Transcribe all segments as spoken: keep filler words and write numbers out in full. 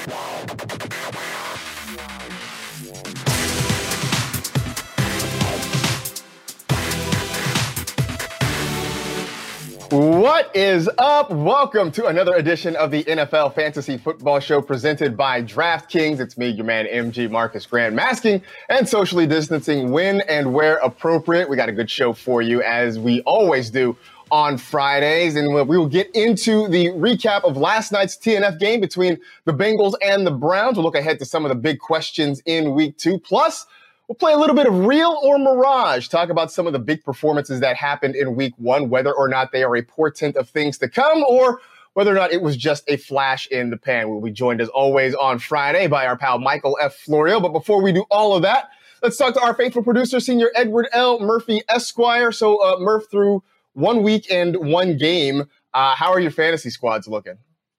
What is up? Welcome to another edition of the N F L Fantasy Football Show presented by DraftKings. It's me, your man, M G Marcus Grant, masking and socially distancing when and where appropriate. We got a good show for you, as we always do on Fridays, and we will get into the recap of last night's T N F game between the Bengals and the Browns. We'll look ahead to some of the big questions in week two. Plus, we'll play a little bit of Real or Mirage, talk about some of the big performances that happened in week one, whether or not they are a portent of things to come or whether or not it was just a flash in the pan. We'll be joined, as always, on Friday by our pal Michael F. Florio. But before we do all of that, let's talk to our faithful producer, Senior Edward L. Murphy, Esquire. So, uh, Murph, through one week and one game, uh, how are your fantasy squads looking?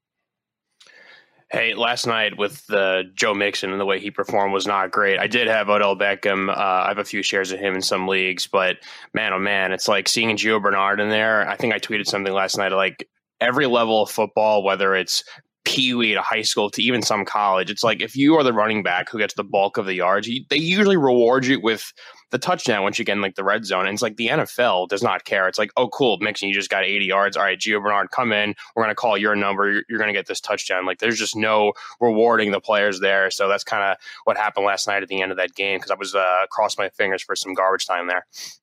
Hey, last night with the Joe Mixon and the way he performed was not great. I did have Odell Beckham. Uh, I have a few shares of him in some leagues, but man, oh man, it's like seeing Gio Bernard in there. I think I tweeted something last night, like every level of football, whether it's Pee Wee to high school to even some college, it's like if you are the running back who gets the bulk of the yards, you, they usually reward you with the touchdown once you get in like the red zone. And it's like the N F L does not care. It's like, oh, cool, Mixon, you just got eighty yards. All right, Gio Bernard, come in. We're going to call your number. You're, you're going to get this touchdown. Like there's just no rewarding the players there. So that's kind of what happened last night at the end of that game, because I was uh, crossed my fingers for some garbage time there.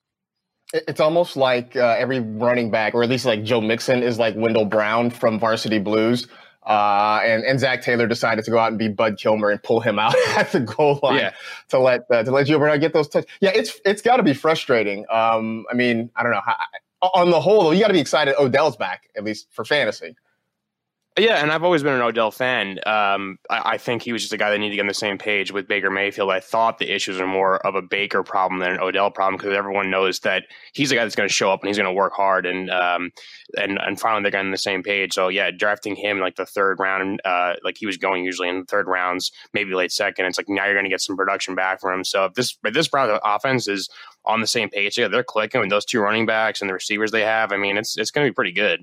It's almost like uh, every running back, or at least like Joe Mixon, is like Wendell Brown from Varsity Blues. Uh, and, and Zach Taylor decided to go out and be Bud Kilmer and pull him out at the goal line yeah. to let uh, to let Gio Bernard get those touches. Yeah, it's it's got to be frustrating. Um, I mean, I don't know. How, on the whole, though, you got to be excited Odell's back, at least for fantasy. Yeah, and I've always been an Odell fan. Um, I, I think he was just a guy that needed to get on the same page with Baker Mayfield. I thought the issues are more of a Baker problem than an Odell problem, because everyone knows that he's a guy that's going to show up and he's going to work hard. And um, and and finally they're getting on the same page. So yeah, drafting him in like the third round, uh, like he was going usually in the third rounds, maybe late second. It's like now you're going to get some production back from him. So if this if this Browns offense is on the same page, yeah, they're clicking with those two running backs and the receivers they have. I mean, it's it's going to be pretty good.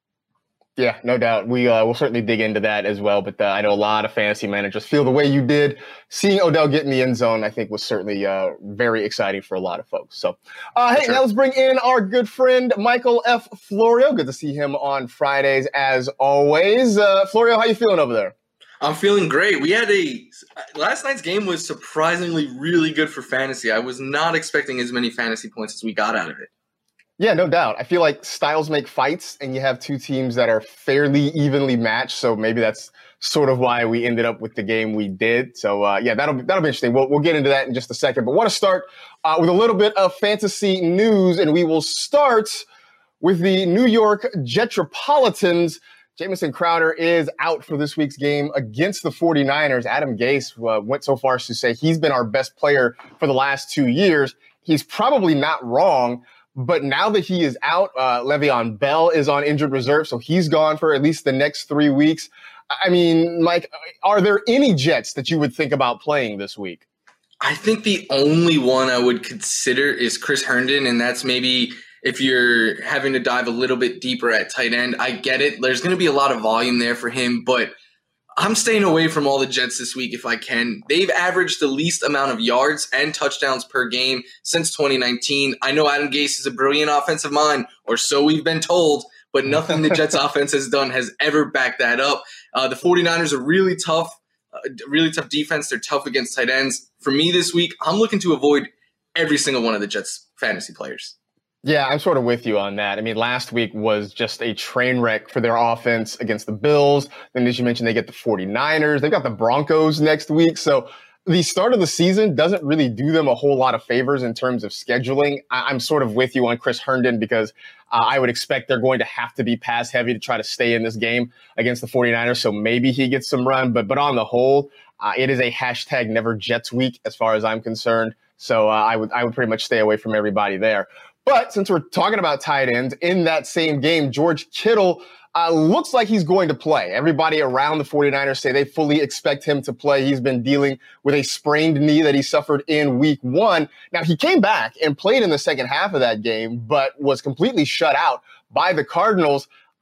Yeah, no doubt. We uh, will certainly dig into that as well. But uh, I know a lot of fantasy managers feel the way you did. Seeing Odell get in the end zone, I think, was certainly uh, very exciting for a lot of folks. So, uh, hey, sure. Now let's bring in our good friend, Michael F. Florio. Good to see him on Fridays, as always. Uh, Florio, how you feeling over there? I'm feeling great. We had a – last night's game was surprisingly really good for fantasy. I was not expecting as many fantasy points as we got out of it. Yeah, no doubt. I feel like styles make fights, and you have two teams that are fairly evenly matched. So maybe that's sort of why we ended up with the game we did. So uh, yeah, that'll be, that'll be interesting. We'll we'll get into that in just a second. But want to start uh, with a little bit of fantasy news, and we will start with the New York Jetropolitans. Jamison Crowder is out for this week's game against the 49ers. Adam Gase uh, went so far as to say he's been our best player for the last two years. He's probably not wrong. But now that he is out, uh, Le'Veon Bell is on injured reserve, so he's gone for at least the next three weeks. I mean, Mike, are there any Jets that you would think about playing this week? I think the only one I would consider is Chris Herndon, and that's maybe if you're having to dive a little bit deeper at tight end. I get it. There's going to be a lot of volume there for him, but I'm staying away from all the Jets this week if I can. They've averaged the least amount of yards and touchdowns per game since twenty nineteen. I know Adam Gase is a brilliant offensive mind, or so we've been told, but nothing the Jets offense has done has ever backed that up. Uh, the 49ers are really tough, uh, really tough defense. They're tough against tight ends. For me this week, I'm looking to avoid every single one of the Jets fantasy players. Yeah, I'm sort of with you on that. I mean, last week was just a train wreck for their offense against the Bills. Then, as you mentioned, they get the 49ers. They've got the Broncos next week. So the start of the season doesn't really do them a whole lot of favors in terms of scheduling. I- I'm sort of with you on Chris Herndon because uh, I would expect they're going to have to be pass heavy to try to stay in this game against the 49ers. So maybe he gets some run. But, but on the whole, uh, it is a hashtag never Jets week as far as I'm concerned. So uh, I would I would pretty much stay away from everybody there. But since we're talking about tight ends, in that same game, George Kittle uh, looks like he's going to play. Everybody around the 49ers say they fully expect him to play. He's been dealing with a sprained knee that he suffered in week one. Now, he came back and played in the second half of that game, but was completely shut out by the Cardinals.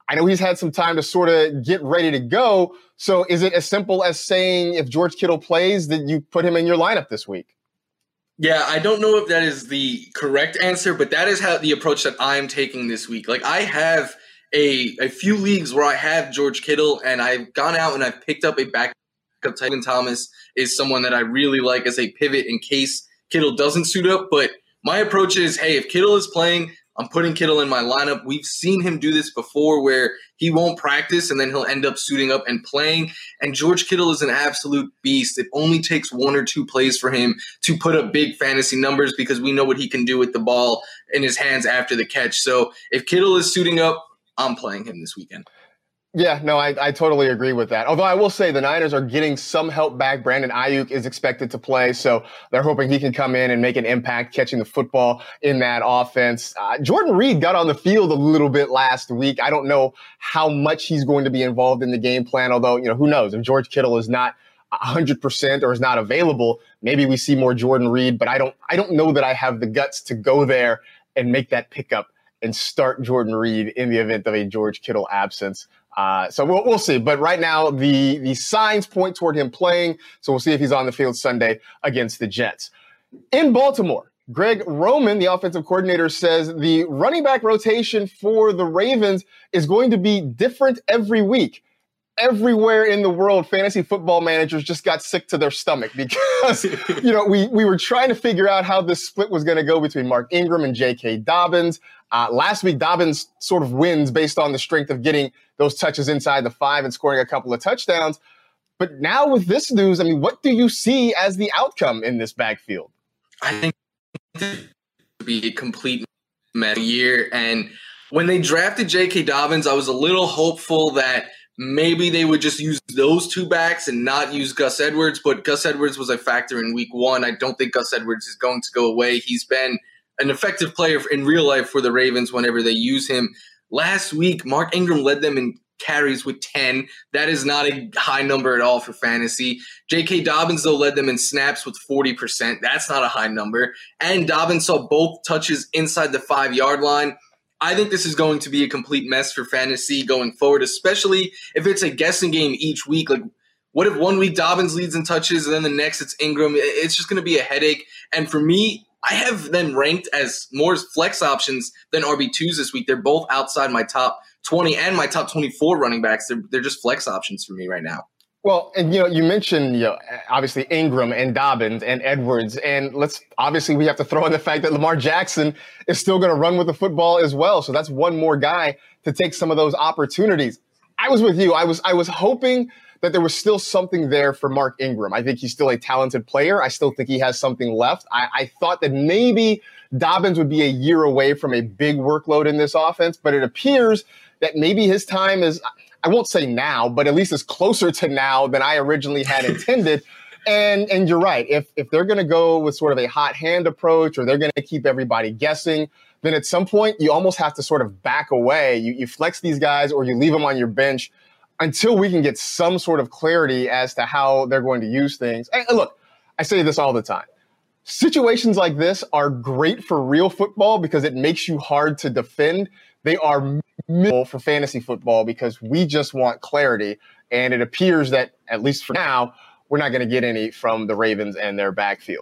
I know he's had some time to sort of get ready to go. So is it as simple as saying if George Kittle plays, that you put him in your lineup this week? Yeah, I don't know if that is the correct answer, but that is how the approach that I'm taking this week. Like, I have a a few leagues where I have George Kittle, and I've gone out and I've picked up a backup. Tylan Thomas is someone that I really like as a pivot in case Kittle doesn't suit up. But my approach is, hey, if Kittle is playing, I'm putting Kittle in my lineup. We've seen him do this before where he won't practice and then he'll end up suiting up and playing. And George Kittle is an absolute beast. It only takes one or two plays for him to put up big fantasy numbers because we know what he can do with the ball in his hands after the catch. So if Kittle is suiting up, I'm playing him this weekend. Yeah, no, I, I totally agree with that. Although I will say the Niners are getting some help back. Brandon Ayuk is expected to play, so they're hoping he can come in and make an impact catching the football in that offense. Uh, Jordan Reed got on the field a little bit last week. I don't know how much he's going to be involved in the game plan, although, you know, who knows? If George Kittle is not one hundred percent or is not available, maybe we see more Jordan Reed, but I don't, I don't know that I have the guts to go there and make that pickup and start Jordan Reed in the event of a George Kittle absence. Uh, so we'll, we'll see. But right now, the, the signs point toward him playing. So we'll see if he's on the field Sunday against the Jets. In Baltimore, Greg Roman, the offensive coordinator, says the running back rotation for the Ravens is going to be different every week. Everywhere in the world, fantasy football managers just got sick to their stomach because, you know, we, we were trying to figure out how this split was going to go between Mark Ingram and J K. Dobbins. Uh, last week, Dobbins sort of wins based on the strength of getting those touches inside the five and scoring a couple of touchdowns. But now with this news, I mean, what do you see as the outcome in this backfield? I think it would be a complete mess year. And when they drafted J K. Dobbins, I was a little hopeful that maybe they would just use those two backs and not use Gus Edwards, but Gus Edwards was a factor in week one. I don't think Gus Edwards is going to go away. He's been an effective player in real life for the Ravens whenever they use him. Last week, Mark Ingram led them in carries with ten. That is not a high number at all for fantasy. J K. Dobbins, though, led them in snaps with forty percent. That's not a high number. And Dobbins saw both touches inside the five-yard line. I think this is going to be a complete mess for fantasy going forward, especially if it's a guessing game each week. Like, what if one week Dobbins leads in touches and then the next it's Ingram? It's just going to be a headache. And for me, I have them ranked as more flex options than R B twos this week. They're both outside my top twenty and my top twenty-four running backs. They're, they're just flex options for me right now. Well, and, you know, you mentioned, you know, obviously Ingram and Dobbins and Edwards. And let's obviously we have to throw in the fact that Lamar Jackson is still going to run with the football as well. So that's one more guy to take some of those opportunities. I was with you. I was I was hoping that there was still something there for Mark Ingram. I think he's still a talented player. I still think he has something left. I, I thought that maybe Dobbins would be a year away from a big workload in this offense, but it appears that maybe his time is, I won't say now, but at least is closer to now than I originally had intended. And and you're right. If if they're going to go with sort of a hot hand approach or they're going to keep everybody guessing, then at some point you almost have to sort of back away. You, you flex these guys or you leave them on your bench until we can get some sort of clarity as to how they're going to use things. And look, I say this all the time. Situations like this are great for real football because it makes you hard to defend. They are miserable for fantasy football because we just want clarity. And it appears that, at least for now, we're not going to get any from the Ravens and their backfield.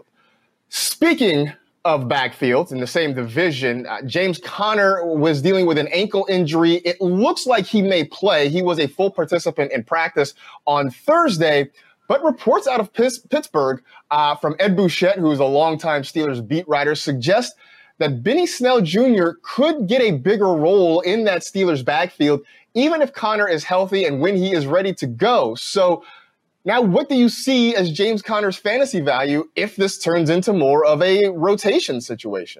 Speaking of backfields in the same division, uh, James Conner was dealing with an ankle injury. It looks like he may play. He was a full participant in practice on Thursday, but reports out of Pittsburgh uh, from Ed Bouchette, who is a longtime Steelers beat writer, suggest that Benny Snell Junior could get a bigger role in that Steelers backfield, even if Conner is healthy and when he is ready to go. So now, what do you see as James Conner's fantasy value if this turns into more of a rotation situation?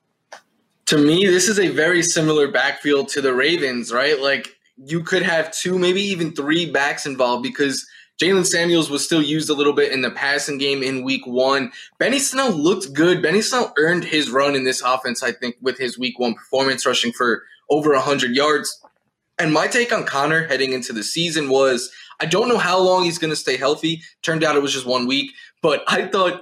To me, this is a very similar backfield to the Ravens, right? Like, you could have two, maybe even three backs involved because Jalen Samuels was still used a little bit in the passing game in week one. Benny Snell looked good. Benny Snell earned his run in this offense, I think, with his week one performance, rushing for over one hundred yards. And my take on Conner heading into the season was, I don't know how long he's going to stay healthy. Turned out it was just one week. But I thought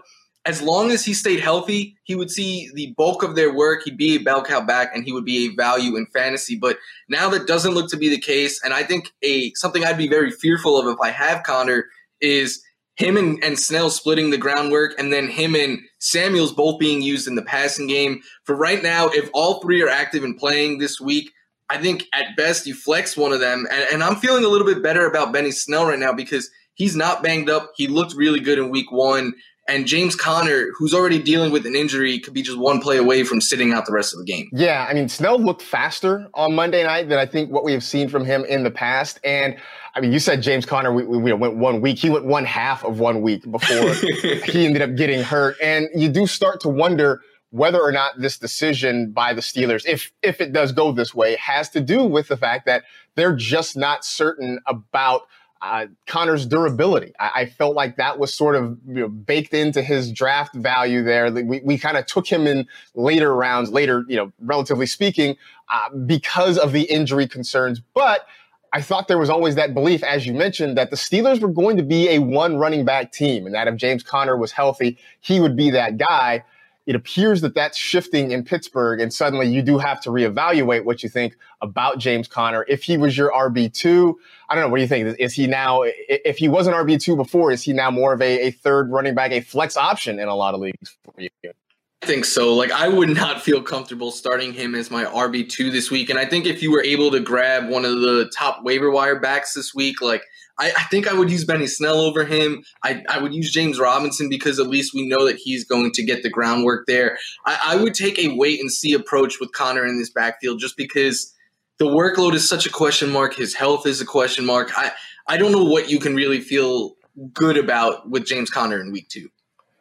as long as he stayed healthy, he would see the bulk of their work. He'd be a bell cow back, and he would be a value in fantasy. But now that doesn't look to be the case, and I think a something I'd be very fearful of if I have Connor is him and, and Snell splitting the groundwork, and then him and Samuels both being used in the passing game. For right now, if all three are active and playing this week, I think at best you flex one of them. And, and I'm feeling a little bit better about Benny Snell right now because he's not banged up. He looked really good in week one. And James Conner, who's already dealing with an injury, could be just one play away from sitting out the rest of the game. Yeah, I mean, Snell looked faster on Monday night than I think what we have seen from him in the past. And, I mean, you said James Conner we, we went one week. He went one half of one week before he ended up getting hurt. And you do start to wonder whether or not this decision by the Steelers, if if it does go this way, has to do with the fact that they're just not certain about Uh, Connor's durability. I, I felt like that was sort of you know, baked into his draft value there. We, we kind of took him in later rounds, later, you know, relatively speaking, uh, because of the injury concerns. But I thought there was always that belief, as you mentioned, that the Steelers were going to be a one running back team and that if James Conner was healthy, he would be that guy. It appears that that's shifting in Pittsburgh, and suddenly you do have to reevaluate what you think about James Conner. If he was your R B two, I don't know, what do you think? Is he now, if he was an R B two before, is he now more of a, a third running back, a flex option in a lot of leagues for you? I think so. Like, I would not feel comfortable starting him as my R B two this week. And I think if you were able to grab one of the top waiver wire backs this week, like, I, I think I would use Benny Snell over him. I, I would use James Robinson because at least we know that he's going to get the groundwork there. I, I would take a wait-and-see approach with Conner in this backfield just because the workload is such a question mark. His health is a question mark. I, I don't know what you can really feel good about with James Conner in week two.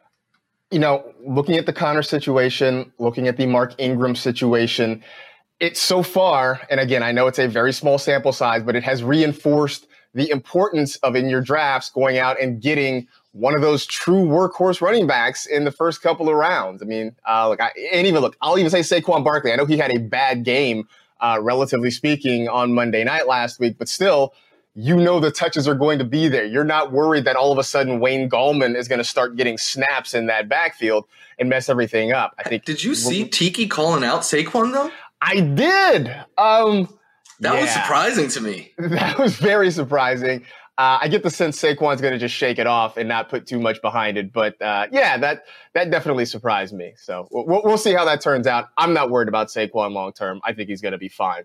You know, looking at the Conner situation, looking at the Mark Ingram situation, it's so far, and again, I know it's a very small sample size, but it has reinforced the importance of in your drafts going out and getting one of those true workhorse running backs in the first couple of rounds. I mean, uh, look, I, and even look, I'll even say Saquon Barkley. I know he had a bad game, uh, relatively speaking, on Monday night last week, but still, you know the touches are going to be there. You're not worried that all of a sudden Wayne Gallman is going to start getting snaps in that backfield and mess everything up. I think. Did you see Tiki calling out Saquon though? I did. Um, That yeah. was surprising to me. That was very surprising. Uh, I get the sense Saquon's going to just shake it off and not put too much behind it. But uh, yeah, that that definitely surprised me. So we'll, we'll see how that turns out. I'm not worried about Saquon long term. I think he's going to be fine.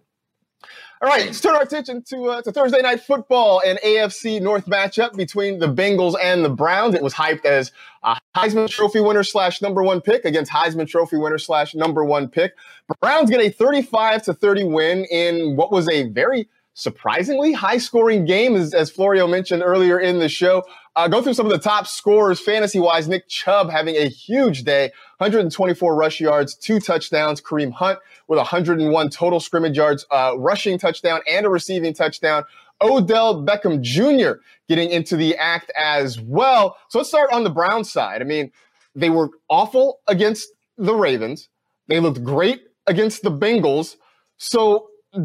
All right, let's turn our attention to, uh, to Thursday Night Football, an A F C North matchup between the Bengals and the Browns. It was hyped as a Heisman Trophy winner slash number one pick against Heisman Trophy winner slash number one pick. Browns get a thirty-five to thirty win in what was a very surprisingly high-scoring game, as, as Florio mentioned earlier in the show. Uh, go through some of the top scorers fantasy-wise. Nick Chubb having a huge day, one hundred twenty-four rush yards, two touchdowns. Kareem Hunt with one hundred one total scrimmage yards, uh, rushing touchdown and a receiving touchdown. Odell Beckham Junior getting into the act as well. So let's start on the Browns side. I mean, they were awful against the Ravens. They looked great against the Bengals. So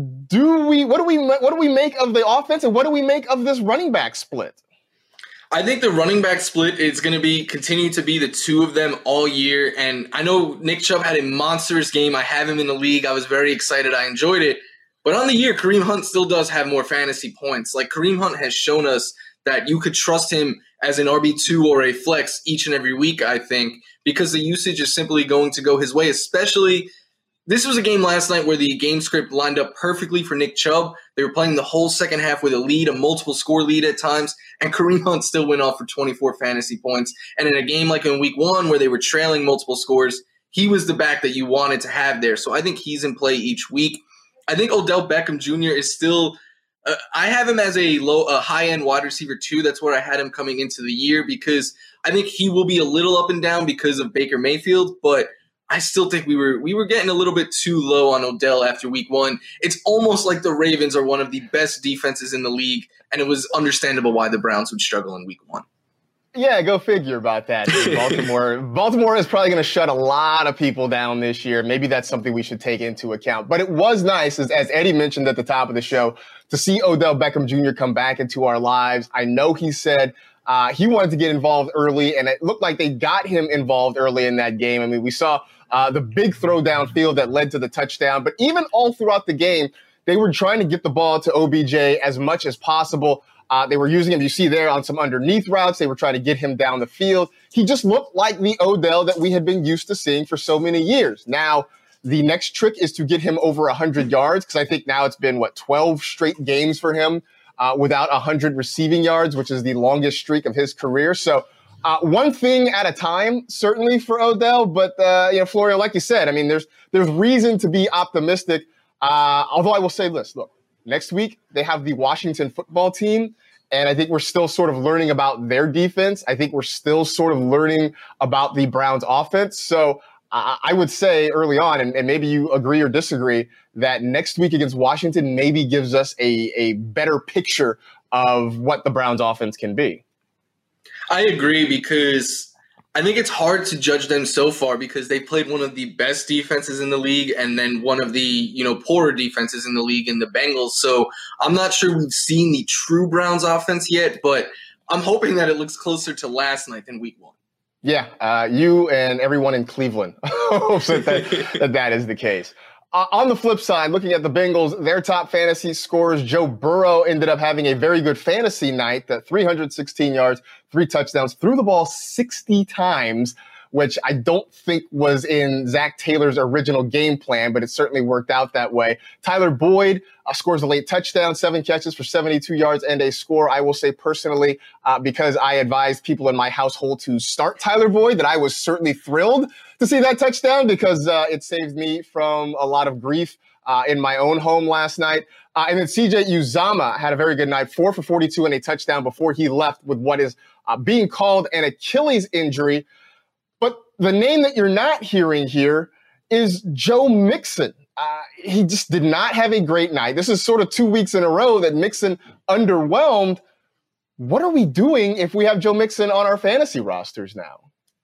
do we? What do we? What do we make of the offense, and what do we make of this running back split? I think the running back split is going to be continue to be the two of them all year. And I know Nick Chubb had a monstrous game. I have him in the league. I was very excited. I enjoyed it. But on the year, Kareem Hunt still does have more fantasy points. Like, Kareem Hunt has shown us that you could trust him as an R B two or a flex each and every week, I think, because the usage is simply going to go his way, especially – this was a game last night where the game script lined up perfectly for Nick Chubb. They were playing the whole second half with a lead, a multiple score lead at times, and Kareem Hunt still went off for twenty-four fantasy points. And in a game like in week one where they were trailing multiple scores, he was the back that you wanted to have there. So I think he's in play each week. I think Odell Beckham Junior is still uh, – I have him as a low, a high-end wide receiver too. That's where I had him coming into the year because I think he will be a little up and down because of Baker Mayfield, but – I still think we were we were getting a little bit too low on Odell after week one. It's almost like the Ravens are one of the best defenses in the league, and it was understandable why the Browns would struggle in week one. Yeah, go figure about that. Baltimore Baltimore is probably going to shut a lot of people down this year. Maybe that's something we should take into account. But it was nice, as, as Eddie mentioned at the top of the show, to see Odell Beckham Junior come back into our lives. I know he said Uh, he wanted to get involved early, and it looked like they got him involved early in that game. I mean, we saw uh, the big throw downfield that led to the touchdown, but even all throughout the game, they were trying to get the ball to O B J as much as possible. Uh, they were using him, you see there, on some underneath routes. They were trying to get him down the field. He just looked like the Odell that we had been used to seeing for so many years. Now, the next trick is to get him over one hundred yards, because I think now it's been, what, twelve straight games for him uh, without one hundred receiving yards, which is the longest streak of his career. So uh, one thing at a time, certainly for Odell. But, uh, you know, Florio, like you said, I mean, there's there's reason to be optimistic. Uh, although I will say this, look, next week they have the Washington football team, and I think we're still sort of learning about their defense. I think we're still sort of learning about the Browns offense. So uh, I would say early on, and, and maybe you agree or disagree, that next week against Washington maybe gives us a, a better picture of what the Browns offense can be. I agree, because I think it's hard to judge them so far because they played one of the best defenses in the league and then one of the, you know, poorer defenses in the league in the Bengals. So I'm not sure we've seen the true Browns offense yet, but I'm hoping that it looks closer to last night than week one. Yeah, uh, you and everyone in Cleveland hopes that that, that that is the case. Uh, on the flip side, looking at the Bengals, their top fantasy scorers, Joe Burrow ended up having a very good fantasy night, that three hundred sixteen yards, three touchdowns, threw the ball sixty times, which I don't think was in Zach Taylor's original game plan, but it certainly worked out that way. Tyler Boyd uh, scores a late touchdown, seven catches for seventy-two yards and a score. I will say personally, uh, because I advised people in my household to start Tyler Boyd, that I was certainly thrilled to see that touchdown, because uh, it saved me from a lot of grief uh, in my own home last night. Uh, and then C J Uzomah had a very good night, four for forty-two and a touchdown before he left with what is uh, being called an Achilles injury. But the name that you're not hearing here is Joe Mixon. Uh, he just did not have a great night. This is sort of two weeks in a row that Mixon underwhelmed. What are we doing if we have Joe Mixon on our fantasy rosters now?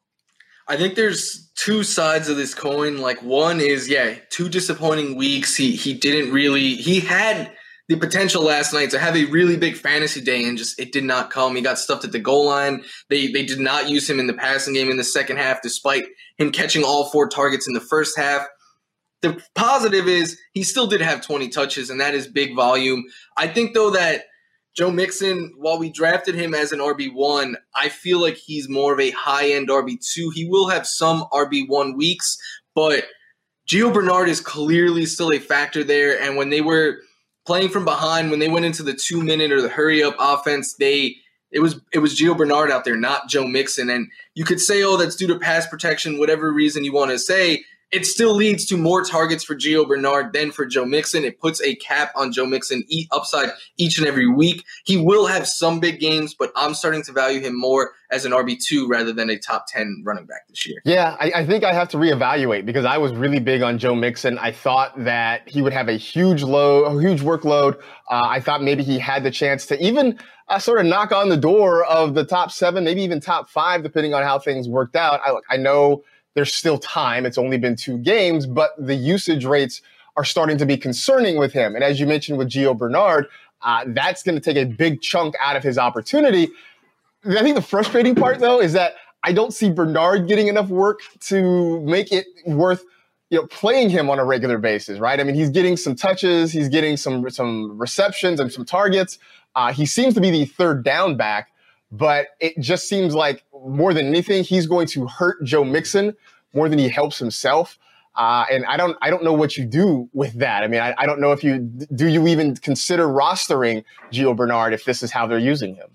I think there's two sides of this coin. Like, one is, yeah, two disappointing weeks. He he didn't really – he had the potential last night to have a really big fantasy day, and just it did not come. He got stuffed at the goal line. They they did not use him in the passing game in the second half, despite him catching all four targets in the first half. The positive is he still did have twenty touches, and that is big volume. I think, though, that Joe Mixon, while we drafted him as an R B one, I feel like he's more of a high-end R B two. He will have some R B one weeks, but Gio Bernard is clearly still a factor there. And when they were playing from behind, when they went into the two-minute or the hurry-up offense, they it was it was Gio Bernard out there, not Joe Mixon. And you could say, oh, that's due to pass protection, whatever reason you want to say. It still leads to more targets for Gio Bernard than for Joe Mixon. It puts a cap on Joe Mixon eat upside each and every week. He will have some big games, but I'm starting to value him more as an R B two rather than a top ten running back this year. Yeah, I, I think I have to reevaluate, because I was really big on Joe Mixon. I thought that he would have a huge load, a huge workload. Uh, I thought maybe he had the chance to even uh, sort of knock on the door of the top seven, maybe even top five, depending on how things worked out. I, I know there's still time. It's only been two games, but the usage rates are starting to be concerning with him. And as you mentioned with Gio Bernard, uh, that's going to take a big chunk out of his opportunity. I think the frustrating part, though, is that I don't see Bernard getting enough work to make it worth, you know, playing him on a regular basis, right? I mean, he's getting some touches, he's getting some some receptions and some targets. Uh, he seems to be the third down back, but it just seems like more than anything, he's going to hurt Joe Mixon more than he helps himself. Uh, and I don't, I don't know what you do with that. I mean, I, I don't know if you, do you even consider rostering Gio Bernard if this is how they're using him?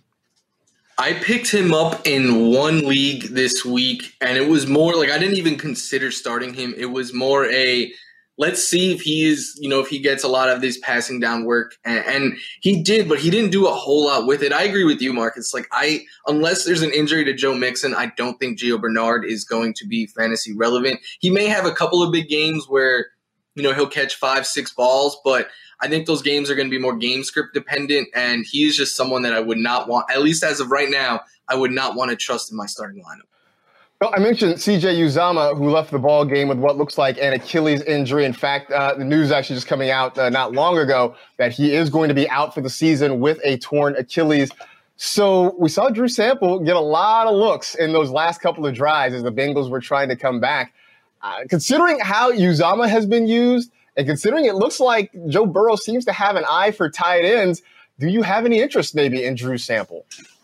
I picked him up in one league this week, and it was more like I didn't even consider starting him. It was more a, let's see if he is, you know, if he gets a lot of this passing down work. And, and he did, but he didn't do a whole lot with it. I agree with you, Marcus. Like, I, unless there's an injury to Joe Mixon, I don't think Gio Bernard is going to be fantasy relevant. He may have a couple of big games where, you know, he'll catch five, six balls, but I think those games are going to be more game script dependent. And he is just someone that I would not want, at least as of right now, I would not want to trust in my starting lineup. Well, I mentioned C J Uzomah, who left the ball game with what looks like an Achilles injury. In fact, uh, the news actually just coming out uh, not long ago that he is going to be out for the season with a torn Achilles. So we saw Drew Sample get a lot of looks in those last couple of drives as the Bengals were trying to come back. Uh, considering how Uzomah has been used and considering it looks like Joe Burrow seems to have an eye for tight ends, do you have any interest maybe in Drew Sample?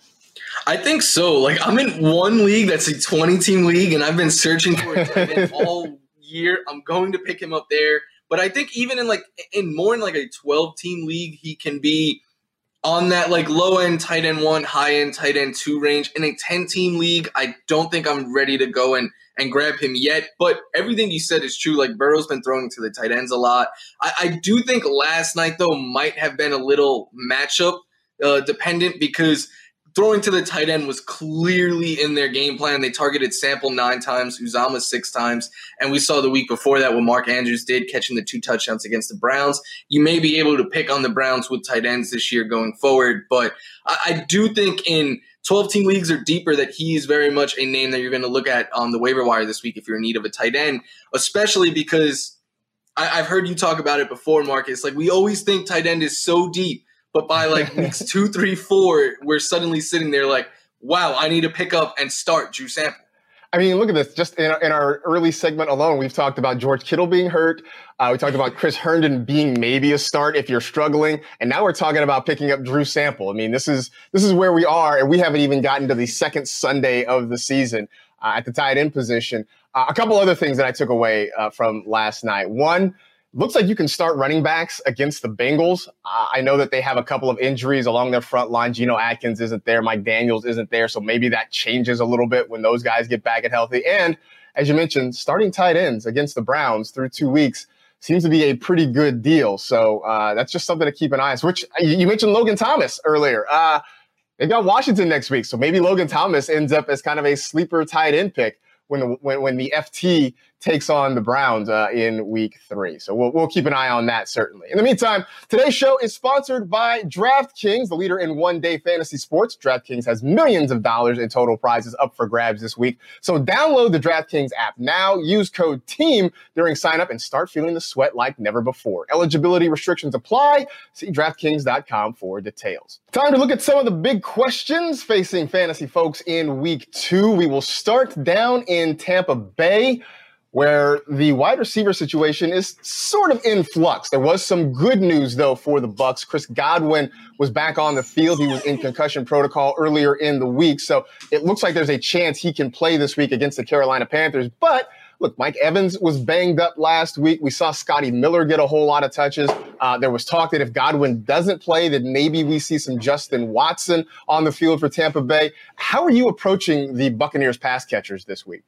I think so. Like, I'm in one league that's a twenty-team league, and I've been searching for a tight end all year. I'm going to pick him up there. But I think even in like in more in like a twelve-team league, he can be on that like low-end tight end one, high-end tight end two range. In a ten-team league, I don't think I'm ready to go and, and grab him yet. But everything you said is true. Like, Burrow's been throwing to the tight ends a lot. I, I do think last night, though, might have been a little matchup uh, dependent because – throwing to the tight end was clearly in their game plan. They targeted Sample nine times, Uzomah six times, and we saw the week before that what Mark Andrews did, catching the two touchdowns against the Browns. You may be able to pick on the Browns with tight ends this year going forward, but I, I do think in twelve-team leagues or deeper that he is very much a name that you're going to look at on the waiver wire this week if you're in need of a tight end, especially because I, I've heard you talk about it before, Marcus. Like, we always think tight end is so deep, but by like weeks two, three, four, we're suddenly sitting there like, wow, I need to pick up and start Drew Sample. I mean, look at this. Just in, in our early segment alone, we've talked about George Kittle being hurt. Uh, we talked about Chris Herndon being maybe a start if you're struggling. And now we're talking about picking up Drew Sample. I mean, this is this is where we are, and we haven't even gotten to the second Sunday of the season uh, at the tight end position. Uh, a couple other things that I took away uh, from last night. One, looks like you can start running backs against the Bengals. Uh, I know that they have a couple of injuries along their front line. Geno Atkins isn't there. Mike Daniels isn't there. So maybe that changes a little bit when those guys get back and healthy. And as you mentioned, starting tight ends against the Browns through two weeks seems to be a pretty good deal. So uh, that's just something to keep an eye on. Which you mentioned Logan Thomas earlier. Uh, they've got Washington next week. So maybe Logan Thomas ends up as kind of a sleeper tight end pick when the, when, when the F T takes on the Browns uh, in week three. So we'll, we'll keep an eye on that, certainly. In the meantime, today's show is sponsored by DraftKings, the leader in one-day fantasy sports. DraftKings has millions of dollars in total prizes up for grabs this week. So download the DraftKings app now, use code TEAM during sign-up, and start feeling the sweat like never before. Eligibility restrictions apply. See DraftKings dot com for details. Time to look at some of the big questions facing fantasy folks in week two. We will start down in Tampa Bay, where the wide receiver situation is sort of in flux. There was some good news, though, for the Bucs. Chris Godwin was back on the field. He was in concussion protocol earlier in the week, so it looks like there's a chance he can play this week against the Carolina Panthers. But look, Mike Evans was banged up last week. We saw Scotty Miller get a whole lot of touches. Uh, there was talk that if Godwin doesn't play, that maybe we see some Justin Watson on the field for Tampa Bay. How are you approaching the Buccaneers pass catchers this week?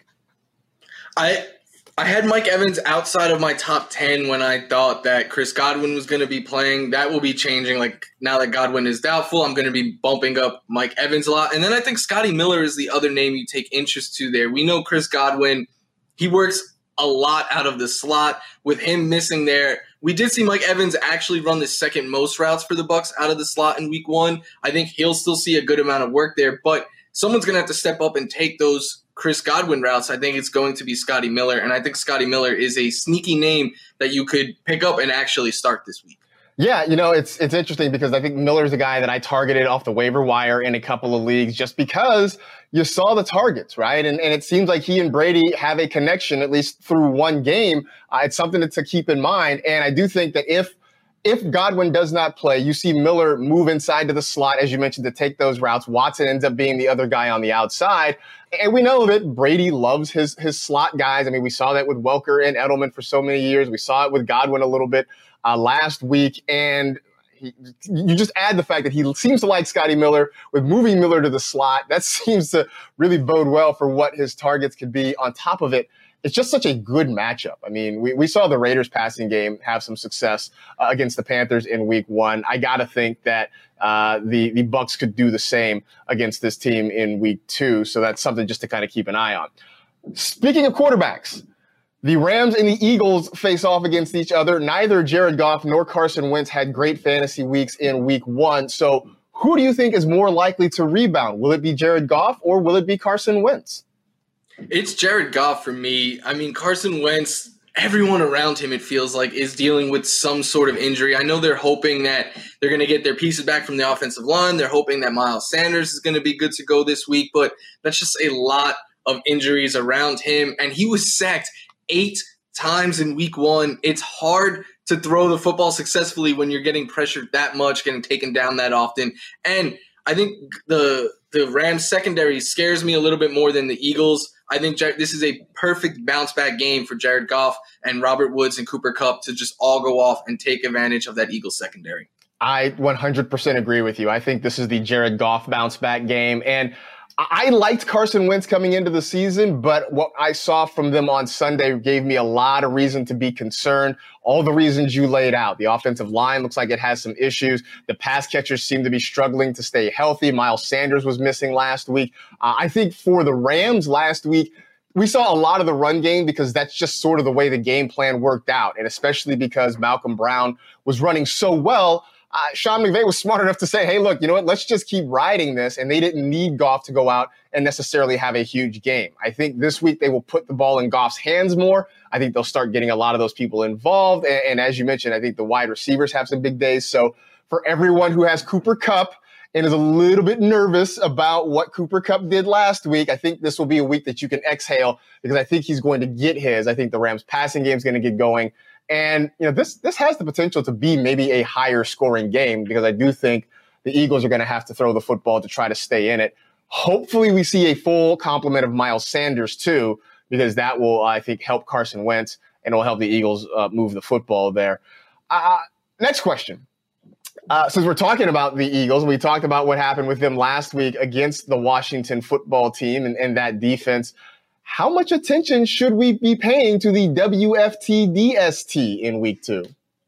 I I had Mike Evans outside of my top ten when I thought that Chris Godwin was going to be playing. That will be changing. Like, now that Godwin is doubtful, I'm going to be bumping up Mike Evans a lot. And then I think Scotty Miller is the other name you take interest to there. We know Chris Godwin, he works a lot out of the slot. With him missing there, we did see Mike Evans actually run the second most routes for the Bucs out of the slot in week one. I think he'll still see a good amount of work there, but someone's going to have to step up and take those Chris Godwin routes. I think it's going to be Scotty Miller, and I think Scotty Miller is a sneaky name that you could pick up and actually start this week. Yeah, you know, it's it's interesting because I think Miller's a guy that I targeted off the waiver wire in a couple of leagues just because you saw the targets, right? And and it seems like he and Brady have a connection, at least through one game. Uh, it's something to, to keep in mind. And I do think that if If Godwin does not play, you see Miller move inside to the slot, as you mentioned, to take those routes. Watson ends up being the other guy on the outside. And we know that Brady loves his his slot guys. I mean, we saw that with Welker and Edelman for so many years. We saw it with Godwin a little bit uh, last week. And he, you just add the fact that he seems to like Scotty Miller with moving Miller to the slot. That seems to really bode well for what his targets could be. On top of it, it's just such a good matchup. I mean, we, we saw the Raiders passing game have some success uh, against the Panthers in week one. I got to think that uh, the, the Bucs could do the same against this team in week two. So that's something just to kind of keep an eye on. Speaking of quarterbacks, the Rams and the Eagles face off against each other. Neither Jared Goff nor Carson Wentz had great fantasy weeks in week one. So who do you think is more likely to rebound? Will it be Jared Goff or will it be Carson Wentz? It's Jared Goff for me. I mean, Carson Wentz, everyone around him, it feels like, is dealing with some sort of injury. I know they're hoping that they're going to get their pieces back from the offensive line. They're hoping that Miles Sanders is going to be good to go this week, but that's just a lot of injuries around him. And he was sacked eight times in week one. It's hard to throw the football successfully when you're getting pressured that much, getting taken down that often. And I think the the Rams secondary scares me a little bit more than the Eagles. I think this is a perfect bounce-back game for Jared Goff and Robert Woods and Cooper Kupp to just all go off and take advantage of that Eagles secondary. I one hundred percent agree with you. I think this is the Jared Goff bounce-back game. And I liked Carson Wentz coming into the season, but what I saw from them on Sunday gave me a lot of reason to be concerned. All the reasons you laid out. The offensive line looks like it has some issues. The pass catchers seem to be struggling to stay healthy. Miles Sanders was missing last week. Uh, I think for the Rams last week, we saw a lot of the run game because that's just sort of the way the game plan worked out, and especially because Malcolm Brown was running so well. Uh, Sean McVay was smart enough to say, hey, look, you know what, let's just keep riding this. And they didn't need Goff to go out and necessarily have a huge game. I think this week they will put the ball in Goff's hands more. I think they'll start getting a lot of those people involved. And, and as you mentioned, I think the wide receivers have some big days. So for everyone who has Cooper Kupp and is a little bit nervous about what Cooper Kupp did last week, I think this will be a week that you can exhale because I think he's going to get his. I think the Rams passing game is going to get going. And, you know, this this has the potential to be maybe a higher scoring game because I do think the Eagles are going to have to throw the football to try to stay in it. Hopefully we see a full complement of Miles Sanders, too, because that will, I think, help Carson Wentz and will help the Eagles uh, move the football there. Uh, next question. Uh, since we're talking about the Eagles, we talked about what happened with them last week against the Washington football team and, and that defense. How much attention should we be paying to the W F T D S T in week two?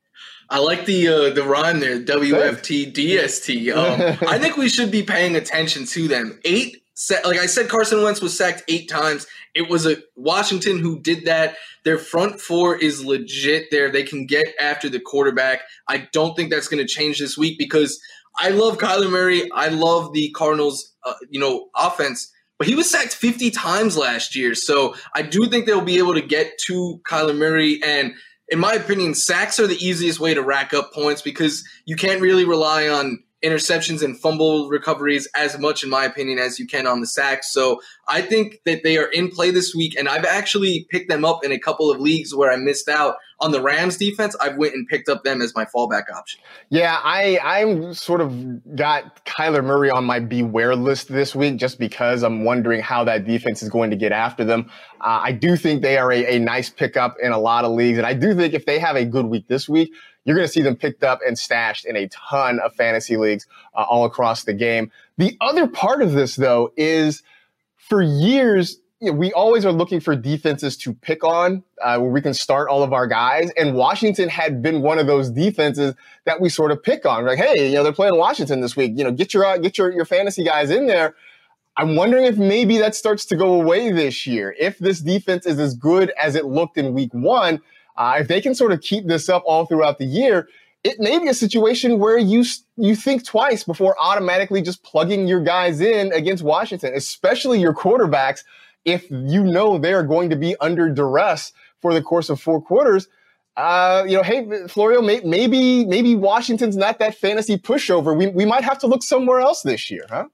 I like the uh, the rhyme there, W F T D S T. Um, I think we should be paying attention to them. Eight, like I said, Carson Wentz was sacked eight times. It was a Washington who did that. Their front four is legit there. They can get after the quarterback. I don't think that's going to change this week because I love Kyler Murray. I love the Cardinals, uh, you know, offense. But he was sacked fifty times last year. So I do think they'll be able to get to Kyler Murray. And in my opinion, sacks are the easiest way to rack up points because you can't really rely on interceptions and fumble recoveries as much, in my opinion, as you can on the sacks. So I think that they are in play this week. And I've actually picked them up in a couple of leagues where I missed out on the Rams defense. I've went and picked up them as my fallback option. Yeah, I, I'm sort of got Kyler Murray on my beware list this week just because I'm wondering how that defense is going to get after them. Uh, I do think they are a, a nice pickup in a lot of leagues. And I do think if they have a good week this week, you're going to see them picked up and stashed in a ton of fantasy leagues uh, all across the game. The other part of this, though, is for years, you know, we always are looking for defenses to pick on uh, where we can start all of our guys. And Washington had been one of those defenses that we sort of pick on. We're like, hey, you know, they're playing Washington this week. You know, get your uh, get your, your fantasy guys in there. I'm wondering if maybe that starts to go away this year. If this defense is as good as it looked in week one, uh, if they can sort of keep this up all throughout the year, it may be a situation where you you think twice before automatically just plugging your guys in against Washington, especially your quarterbacks, if you know they're going to be under duress for the course of four quarters. Uh, you know, hey, Florio, may, maybe maybe Washington's not that fantasy pushover. We we might have to look somewhere else this year, huh?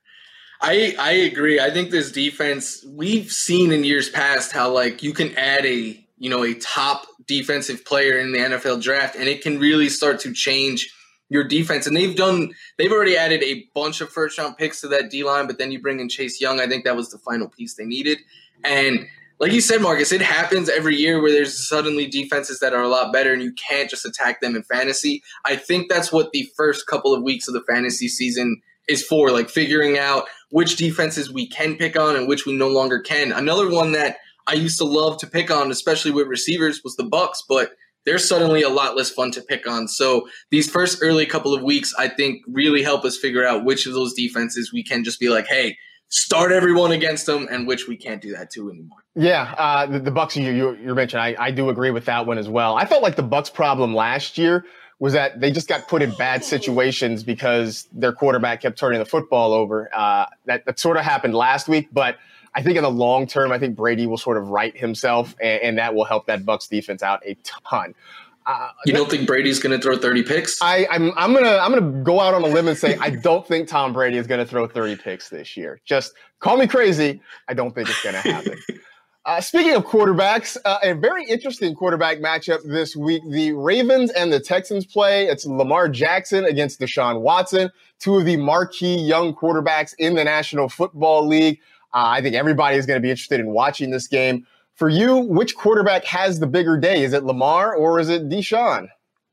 I I agree. I think this defense, we've seen in years past how like you can add a you know a top defensive player in the N F L draft, and it can really start to change your defense. And they've done, they've already added a bunch of first round picks to that D line, but then you bring in Chase Young. I think that was the final piece they needed. And like you said, Marcus, it happens every year where there's suddenly defenses that are a lot better and you can't just attack them in fantasy. I think that's what the first couple of weeks of the fantasy season is for, like figuring out which defenses we can pick on and which we no longer can. Another one that I used to love to pick on, especially with receivers, was the Bucs, but they're suddenly a lot less fun to pick on. So these first early couple of weeks, I think, really help us figure out which of those defenses we can just be like, hey, start everyone against them, and which we can't do that to anymore. Yeah, uh, the, the Bucs you, you, you mentioned, I, I do agree with that one as well. I felt like the Bucs problem last year was that they just got put in bad situations because their quarterback kept turning the football over. Uh, that, that sort of happened last week, but I think in the long term, I think Brady will sort of right himself, and, and that will help that Bucs defense out a ton. Uh, you don't think Brady's going to throw thirty picks? I, I'm I'm gonna I'm gonna go out on a limb and say I don't think Tom Brady is going to throw thirty picks this year. Just call me crazy. I don't think it's going to happen. uh, speaking of quarterbacks, uh, a very interesting quarterback matchup this week. The Ravens and the Texans play. It's Lamar Jackson against Deshaun Watson, two of the marquee young quarterbacks in the National Football League. Uh, I think everybody is going to be interested in watching this game. For you, which quarterback has the bigger day? Is it Lamar or is it Deshaun?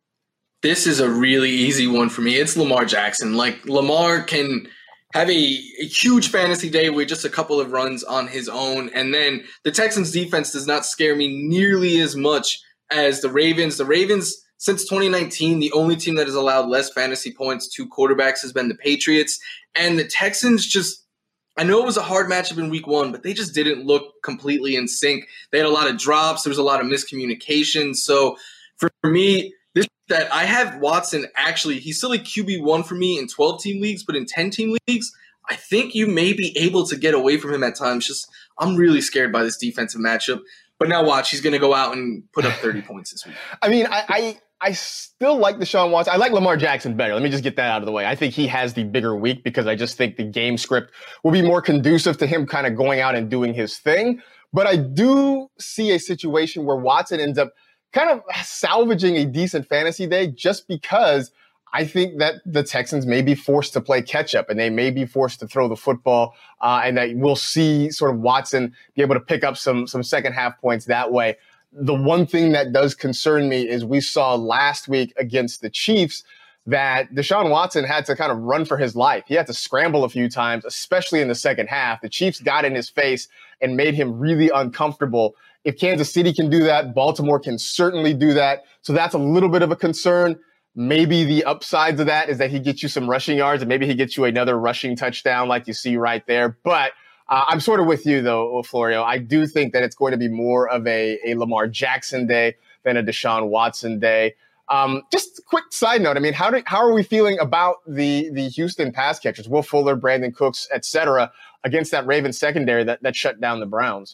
This is a really easy one for me. It's Lamar Jackson. Like, Lamar can have a, a huge fantasy day with just a couple of runs on his own. And then the Texans defense does not scare me nearly as much as the Ravens. The Ravens, since twenty nineteen, the only team that has allowed less fantasy points to quarterbacks has been the Patriots. And the Texans just, I know it was a hard matchup in week one, but they just didn't look completely in sync. They had a lot of drops. There was a lot of miscommunication. So for me, this that I have Watson actually, he's still a Q B one for me in twelve-team leagues, but in ten-team leagues, I think you may be able to get away from him at times. Just I'm really scared by this defensive matchup. But now watch, he's going to go out and put up thirty points this week. I mean, I, I I still like Deshaun Watson. I like Lamar Jackson better. Let me just get that out of the way. I think he has the bigger week because I just think the game script will be more conducive to him kind of going out and doing his thing. But I do see a situation where Watson ends up kind of salvaging a decent fantasy day just because I think that the Texans may be forced to play catch up and they may be forced to throw the football uh, and that we'll see sort of Watson be able to pick up some, some second half points that way. The one thing that does concern me is we saw last week against the Chiefs that Deshaun Watson had to kind of run for his life. He had to scramble a few times, especially in the second half. The Chiefs got in his face and made him really uncomfortable. If Kansas City can do that, Baltimore can certainly do that. So that's a little bit of a concern. Maybe the upsides of that is that he gets you some rushing yards and maybe he gets you another rushing touchdown like you see right there. But Uh, I'm sort of with you, though, Florio. I do think that it's going to be more of a, a Lamar Jackson day than a Deshaun Watson day. Um, just a quick side note. I mean, how do, how are we feeling about the the Houston pass catchers, Will Fuller, Brandon Cooks, et cetera, against that Ravens secondary that, that shut down the Browns?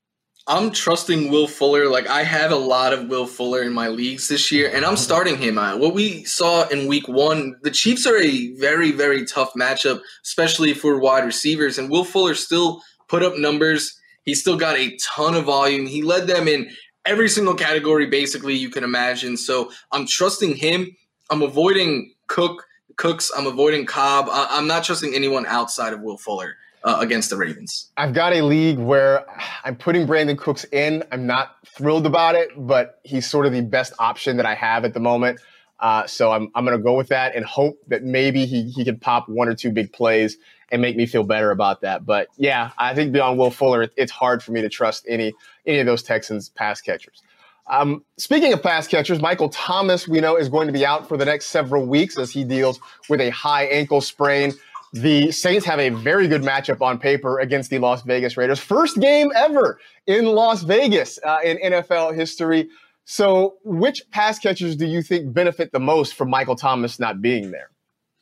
I'm trusting Will Fuller. Like, I have a lot of Will Fuller in my leagues this year, and I'm starting him out. What we saw in week one, the Chiefs are a very, very tough matchup, especially for wide receivers, and Will Fuller still put up numbers. He still got a ton of volume. He led them in every single category, basically, you can imagine. So I'm trusting him. I'm avoiding Cook, Cooks. I'm avoiding Cobb. I- I'm not trusting anyone outside of Will Fuller. Uh, against the Ravens. I've got a league where I'm putting Brandon Cooks in. I'm not thrilled about it, but he's sort of the best option that I have at the moment. Uh, so I'm I'm going to go with that and hope that maybe he he can pop one or two big plays and make me feel better about that. But yeah, I think beyond Will Fuller, it, it's hard for me to trust any any of those Texans pass catchers. Um, speaking of pass catchers, Michael Thomas, we know, is going to be out for the next several weeks as he deals with a high ankle sprain. The Saints have a very good matchup on paper against the Las Vegas Raiders. First game ever in Las Vegas uh, in N F L history. So which pass catchers do you think benefit the most from Michael Thomas not being there?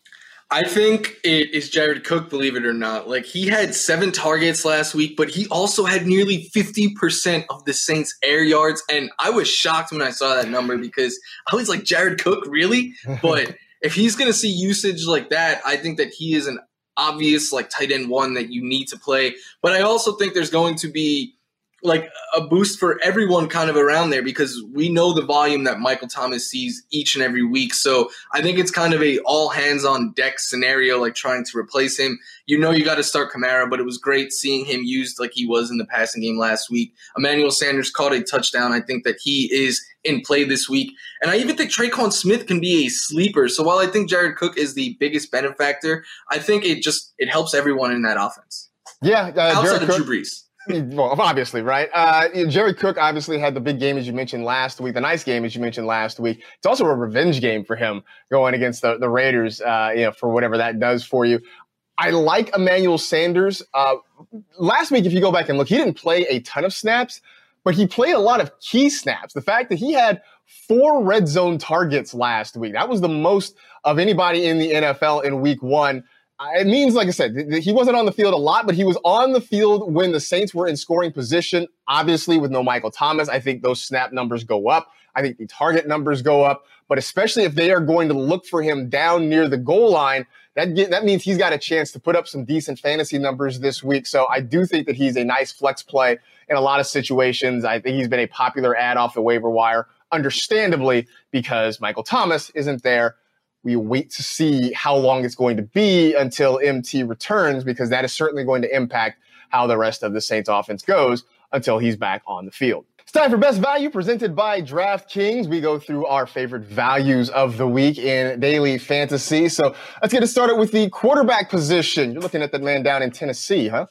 I think it is Jared Cook, believe it or not. Like, he had seven targets last week, but he also had nearly fifty percent of the Saints' air yards. And I was shocked when I saw that number because I was like, Jared Cook, really? But if he's going to see usage like that, I think that he is an obvious like tight end one that you need to play. But I also think there's going to be like a boost for everyone kind of around there because we know the volume that Michael Thomas sees each and every week. So I think it's kind of a all hands on deck scenario, like trying to replace him. You know, you got to start Kamara, but it was great seeing him used like he was in the passing game last week. Emmanuel Sanders caught a touchdown. I think that he is in play this week. And I even think Tre'Quan Smith can be a sleeper. So while I think Jared Cook is the biggest benefactor, I think it just, it helps everyone in that offense. Yeah. Uh, Outside Jared of Cook- Drew Brees. Well, obviously, right? Uh, Jared Cook obviously had the big game, as you mentioned last week, the nice game, as you mentioned last week. It's also a revenge game for him going against the, the Raiders, uh, you know, for whatever that does for you. I like Emmanuel Sanders. Uh, last week, if you go back and look, he didn't play a ton of snaps, but he played a lot of key snaps. The fact that he had four red zone targets last week. That was the most of anybody in the N F L in week one. It means, like I said, he wasn't on the field a lot, but he was on the field when the Saints were in scoring position. Obviously, with no Michael Thomas, I think those snap numbers go up. I think the target numbers go up. But especially if they are going to look for him down near the goal line, that get, that means he's got a chance to put up some decent fantasy numbers this week. So I do think that he's a nice flex play in a lot of situations. I think he's been a popular ad off the waiver wire, understandably, because Michael Thomas isn't there. We wait to see how long it's going to be until M T returns, because that is certainly going to impact how the rest of the Saints offense goes until he's back on the field. It's time for Best Value, presented by DraftKings. We go through our favorite values of the week in daily fantasy. So let's get it started with the quarterback position. You're looking at that man down in Tennessee, huh?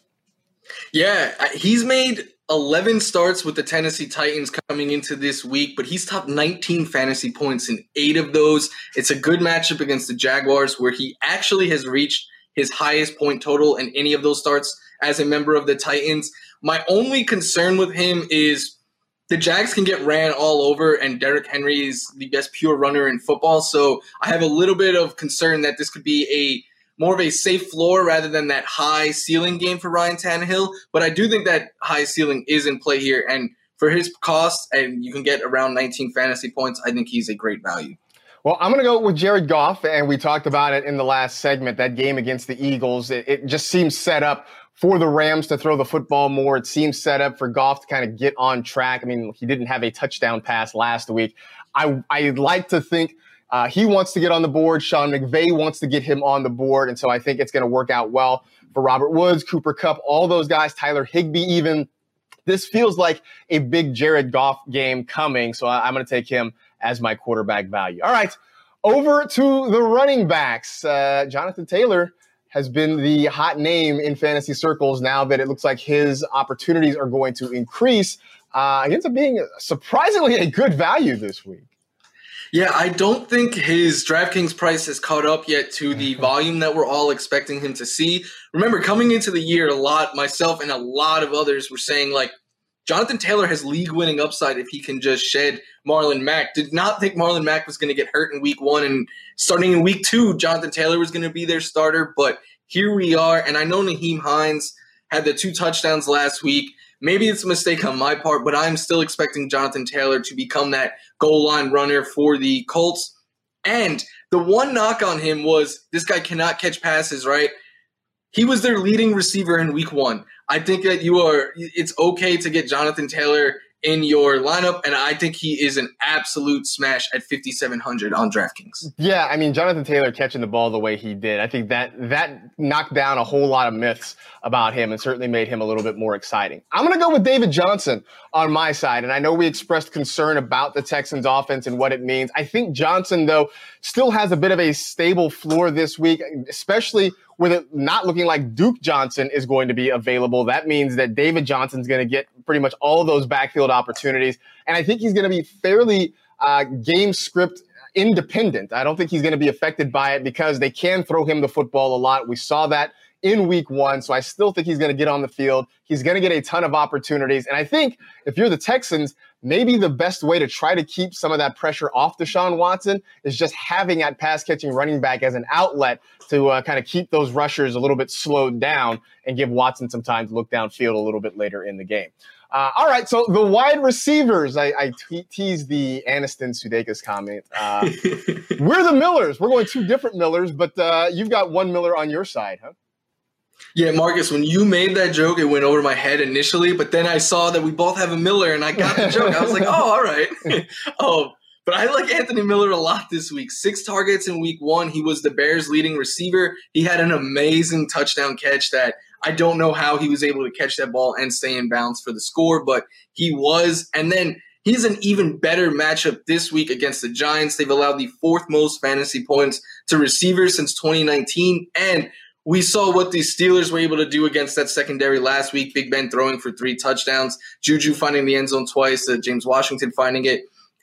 Yeah, he's made eleven starts with the Tennessee Titans coming into this week, but he's topped nineteen fantasy points in eight of those. It's a good matchup against the Jaguars, where he actually has reached his highest point total in any of those starts as a member of the Titans. My only concern with him is the Jags can get ran all over, and Derrick Henry is the best pure runner in football. So I have a little bit of concern that this could be a more of a safe floor rather than that high ceiling game for Ryan Tannehill. But I do think that high ceiling is in play here. And for his cost, and you can get around nineteen fantasy points, I think he's a great value. Well, I'm going to go with Jared Goff, and we talked about it in the last segment, that game against the Eagles. It, it just seems set up for the Rams to throw the football more. It seems set up for Goff to kind of get on track. I mean, he didn't have a touchdown pass last week. I, I'd like to think uh, he wants to get on the board. Sean McVay wants to get him on the board, and so I think it's going to work out well for Robert Woods, Cooper Kupp, all those guys, Tyler Higbee even. This feels like a big Jared Goff game coming, so I, I'm going to take him as my quarterback value. All right, over to the running backs. Uh, Jonathan Taylor has been the hot name in fantasy circles now that it looks like his opportunities are going to increase. Uh, he ends up being surprisingly a good value this week. Yeah, I don't think his DraftKings price has caught up yet to the volume that we're all expecting him to see. Remember, coming into the year, a lot, myself and a lot of others were saying, like, Jonathan Taylor has league-winning upside if he can just shed Marlon Mack. Did not think Marlon Mack was going to get hurt in week one, and starting in week two, Jonathan Taylor was going to be their starter. But here we are, and I know Nyheim Hines had the two touchdowns last week. Maybe it's a mistake on my part, but I'm still expecting Jonathan Taylor to become that goal line runner for the Colts. And the one knock on him was this guy cannot catch passes, right? He was their leading receiver in week one. I think that you are, it's okay to get Jonathan Taylor in your lineup, and I think he is an absolute smash at fifty-seven hundred on DraftKings. Yeah, I mean, Jonathan Taylor catching the ball the way he did, I think that that knocked down a whole lot of myths about him and certainly made him a little bit more exciting. I'm going to go with David Johnson on my side, and I know we expressed concern about the Texans offense and what it means. I think Johnson, though, still has a bit of a stable floor this week, especially with it not looking like Duke Johnson is going to be available. That means that David Johnson's going to get pretty much all of those backfield opportunities. And I think he's going to be fairly uh, game script independent. I don't think he's going to be affected by it because they can throw him the football a lot. We saw that in week one. So I still think he's going to get on the field. He's going to get a ton of opportunities. And I think if you're the Texans, maybe the best way to try to keep some of that pressure off Deshaun Watson is just having that pass-catching running back as an outlet to uh, kind of keep those rushers a little bit slowed down and give Watson some time to look downfield a little bit later in the game. Uh, all right, so the wide receivers, I, I te- teased the Aniston Sudeikis comment. Uh, we're the Millers. We're going two different Millers, but uh, you've got one Miller on your side, huh? Yeah, Marcus, when you made that joke, it went over my head initially, but then I saw that we both have a Miller, and I got the joke. I was like, oh, all right. oh, but I like Anthony Miller a lot this week. Six targets in week one. He was the Bears' leading receiver. He had an amazing touchdown catch that I don't know how he was able to catch that ball and stay in bounds for the score, but he was. And then he's an even better matchup this week against the Giants. They've allowed the fourth most fantasy points to receivers since twenty nineteen, and we saw what the Steelers were able to do against that secondary last week. Big Ben throwing for three touchdowns, Juju finding the end zone twice, uh, James Washington finding it.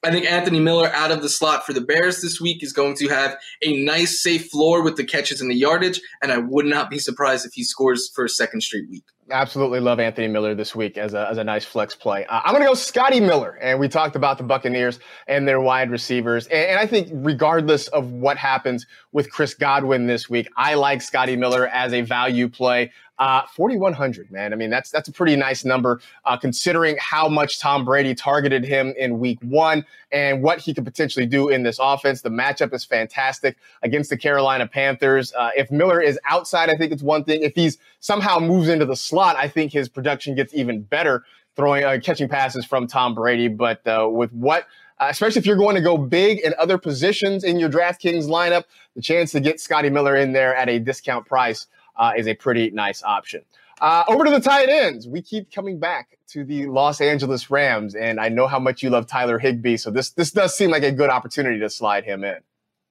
I think Anthony Miller out of the slot for the Bears this week is going to have a nice, safe floor with the catches and the yardage, and I would not be surprised if he scores for a second straight week. Absolutely love Anthony Miller this week as a as a nice flex play. Uh, I'm going to go Scotty Miller, and we talked about the Buccaneers and their wide receivers, and, and I think regardless of what happens with Chris Godwin this week, I like Scotty Miller as a value play. Uh, forty-one hundred, man. I mean, that's that's a pretty nice number uh, considering how much Tom Brady targeted him in week one and what he could potentially do in this offense. The matchup is fantastic against the Carolina Panthers. Uh, if Miller is outside, I think it's one thing. If he's somehow moves into the slot, I think his production gets even better throwing, uh, catching passes from Tom Brady. But uh, with what, uh, especially if you're going to go big in other positions in your DraftKings lineup, the chance to get Scotty Miller in there at a discount price Uh, is a pretty nice option. Uh, over to the tight ends. We keep coming back to the Los Angeles Rams, and I know how much you love Tyler Higbee, so this this does seem like a good opportunity to slide him in.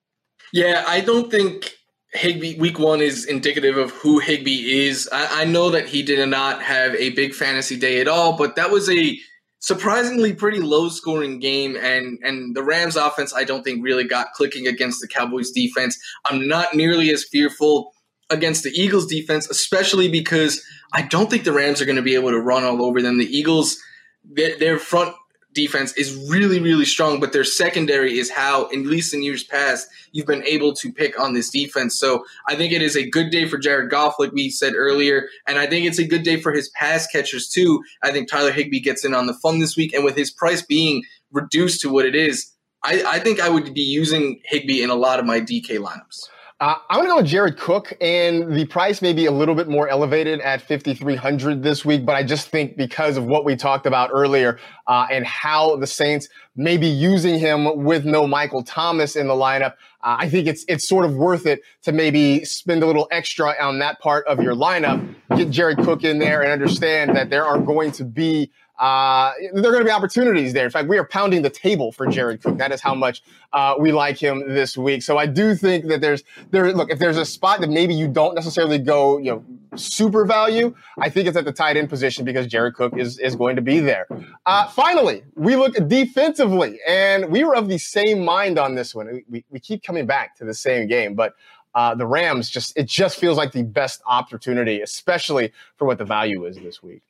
Yeah, I don't think Higbee week one is indicative of who Higbee is. I, I know that he did not have a big fantasy day at all, but that was a surprisingly pretty low-scoring game, and, and the Rams offense I don't think really got clicking against the Cowboys defense. I'm not nearly as fearful against the Eagles defense, especially because I don't think the Rams are going to be able to run all over them. The Eagles, their, their front defense is really, really strong, but their secondary is how, at least in years past, you've been able to pick on this defense. So I think it is a good day for Jared Goff, like we said earlier, and I think it's a good day for his pass catchers too. I think Tyler Higbee gets in on the fun this week, and with his price being reduced to what it is, I, I think I would be using Higbee in a lot of my D K lineups. Uh, I'm going to go with Jared Cook, and the price may be a little bit more elevated at fifty-three hundred this week, but I just think because of what we talked about earlier uh, and how the Saints may be using him with no Michael Thomas in the lineup, uh, I think it's it's sort of worth it to maybe spend a little extra on that part of your lineup, get Jared Cook in there, and understand that there are going to be Uh, there are going to be opportunities there. In fact, we are pounding the table for Jared Cook. That is how much uh, we like him this week. So I do think that there's there. Look, if there's a spot that maybe you don't necessarily go, you know, super value, I think it's at the tight end position because Jared Cook is is going to be there. Uh, finally, we look defensively, and we were of the same mind on this one. We we keep coming back to the same game, but uh, the Rams just it just feels like the best opportunity, especially for what the value is this week.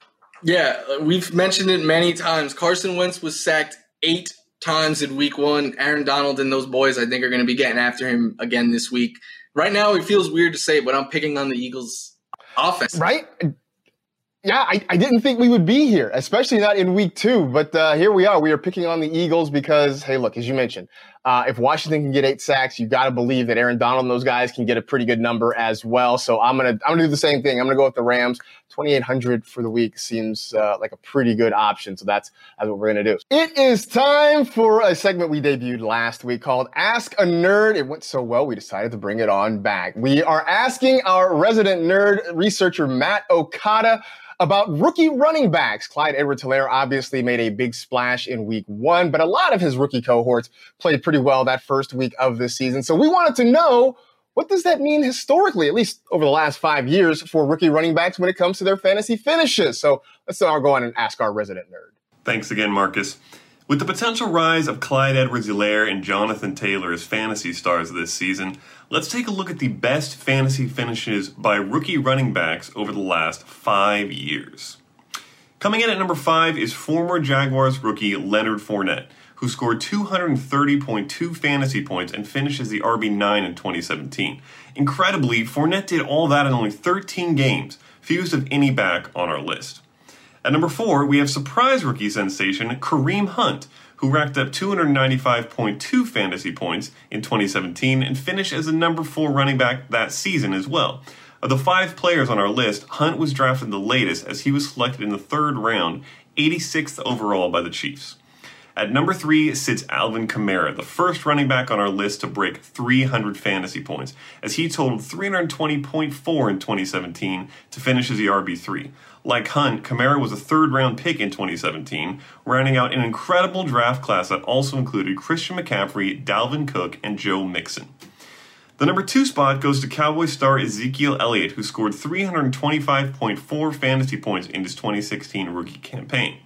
Yeah, we've mentioned it many times. Carson Wentz was sacked eight times in week one. Aaron Donald and those boys, I think, are going to be getting after him again this week. Right now, it feels weird to say, but I'm picking on the Eagles' offense. Right? Yeah, I, I didn't think we would be here, especially not in week two. But uh, here we are. We are picking on the Eagles because, hey, look, as you mentioned, uh, if Washington can get eight sacks, you got to believe that Aaron Donald and those guys can get a pretty good number as well. So I'm gonna I'm gonna do the same thing. I'm gonna go with the Rams. twenty-eight hundred for the week seems uh, like a pretty good option. So that's that's what we're gonna do. It is time for a segment we debuted last week called Ask a Nerd. It went so well, we decided to bring it on back. We are asking our resident nerd researcher Matt Okada about rookie running backs. Clyde Edwards-Helaire obviously made a big splash in week one, but a lot of his rookie cohorts played pretty well that first week of this season. So we wanted to know, what does that mean historically, at least over the last five years, for rookie running backs when it comes to their fantasy finishes? So let's now go on and ask our resident nerd. Thanks again, Marcus. With the potential rise of Clyde Edwards-Helaire and Jonathan Taylor as fantasy stars this season, let's take a look at the best fantasy finishes by rookie running backs over the last five years. Coming in at number five is former Jaguars rookie Leonard Fournette, who scored two hundred thirty point two fantasy points and finished as the R B nine in twenty seventeen. Incredibly, Fournette did all that in only thirteen games, fewest of any back on our list. At number four, we have surprise rookie sensation Kareem Hunt, who racked up two hundred ninety-five point two fantasy points in twenty seventeen and finished as the number four running back that season as well. Of the five players on our list, Hunt was drafted the latest as he was selected in the third round, eighty-sixth overall by the Chiefs. At number three sits Alvin Kamara, the first running back on our list to break three hundred fantasy points, as he totaled three hundred twenty point four in twenty seventeen to finish as the R B three. Like Hunt, Kamara was a third-round pick in twenty seventeen, rounding out an incredible draft class that also included Christian McCaffrey, Dalvin Cook, and Joe Mixon. The number two spot goes to Cowboys star Ezekiel Elliott, who scored three hundred twenty-five point four fantasy points in his twenty sixteen rookie campaign.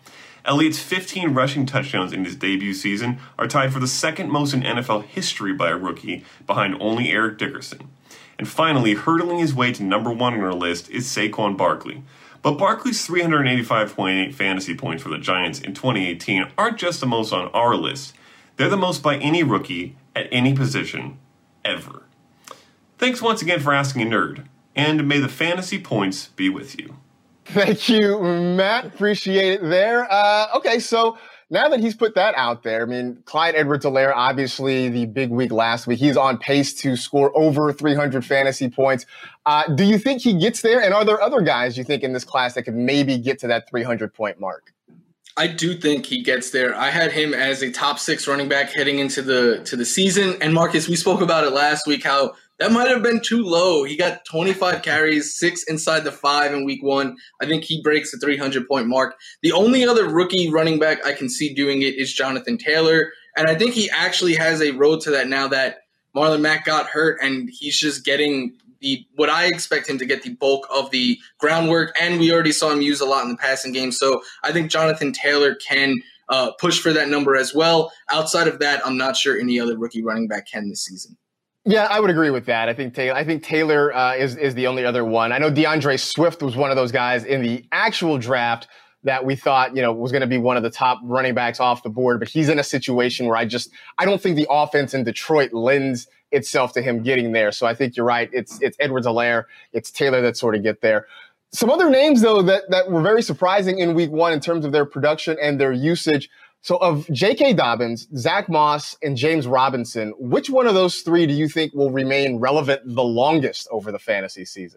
Elliott's fifteen rushing touchdowns in his debut season are tied for the second most in N F L history by a rookie, behind only Eric Dickerson. And finally, hurdling his way to number one on our list is Saquon Barkley. But Barkley's three hundred eighty-five point eight fantasy points for the Giants in twenty eighteen aren't just the most on our list. They're the most by any rookie at any position ever. Thanks once again for asking a nerd, and may the fantasy points be with you. Thank you, Matt. Appreciate it there. Uh, okay, so now that he's put that out there, I mean, Clyde Edwards-Helaire, obviously the big week last week. He's on pace to score over three hundred fantasy points. Uh, do you think he gets there? And are there other guys you think in this class that could maybe get to that three hundred point mark? I do think he gets there. I had him as a top six running back heading into the to the season. And Marcus, we spoke about it last week, how that might have been too low. He got twenty-five carries, six inside the five in week one. I think he breaks the three hundred point mark. The only other rookie running back I can see doing it is Jonathan Taylor. And I think he actually has a road to that now that Marlon Mack got hurt, and he's just getting the what I expect him to get the bulk of the groundwork. And we already saw him use a lot in the passing game. So I think Jonathan Taylor can uh, push for that number as well. Outside of that, I'm not sure any other rookie running back can this season. Yeah, I would agree with that. I think Taylor, I think Taylor uh, is is the only other one. I know DeAndre Swift was one of those guys in the actual draft that we thought, you know, was going to be one of the top running backs off the board, but he's in a situation where I just I don't think the offense in Detroit lends itself to him getting there. So I think you're right. It's it's Edwards-Helaire, it's Taylor that sort of get there. Some other names though that that were very surprising in week one in terms of their production and their usage. So of J K. Dobbins, Zach Moss, and James Robinson, which one of those three do you think will remain relevant the longest over the fantasy season?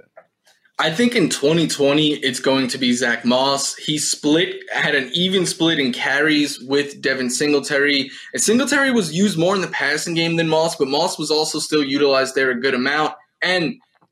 I think in twenty twenty, it's going to be Zach Moss. He split, had an even split in carries with Devin Singletary. And Singletary was used more in the passing game than Moss, but Moss was also still utilized there a good amount. And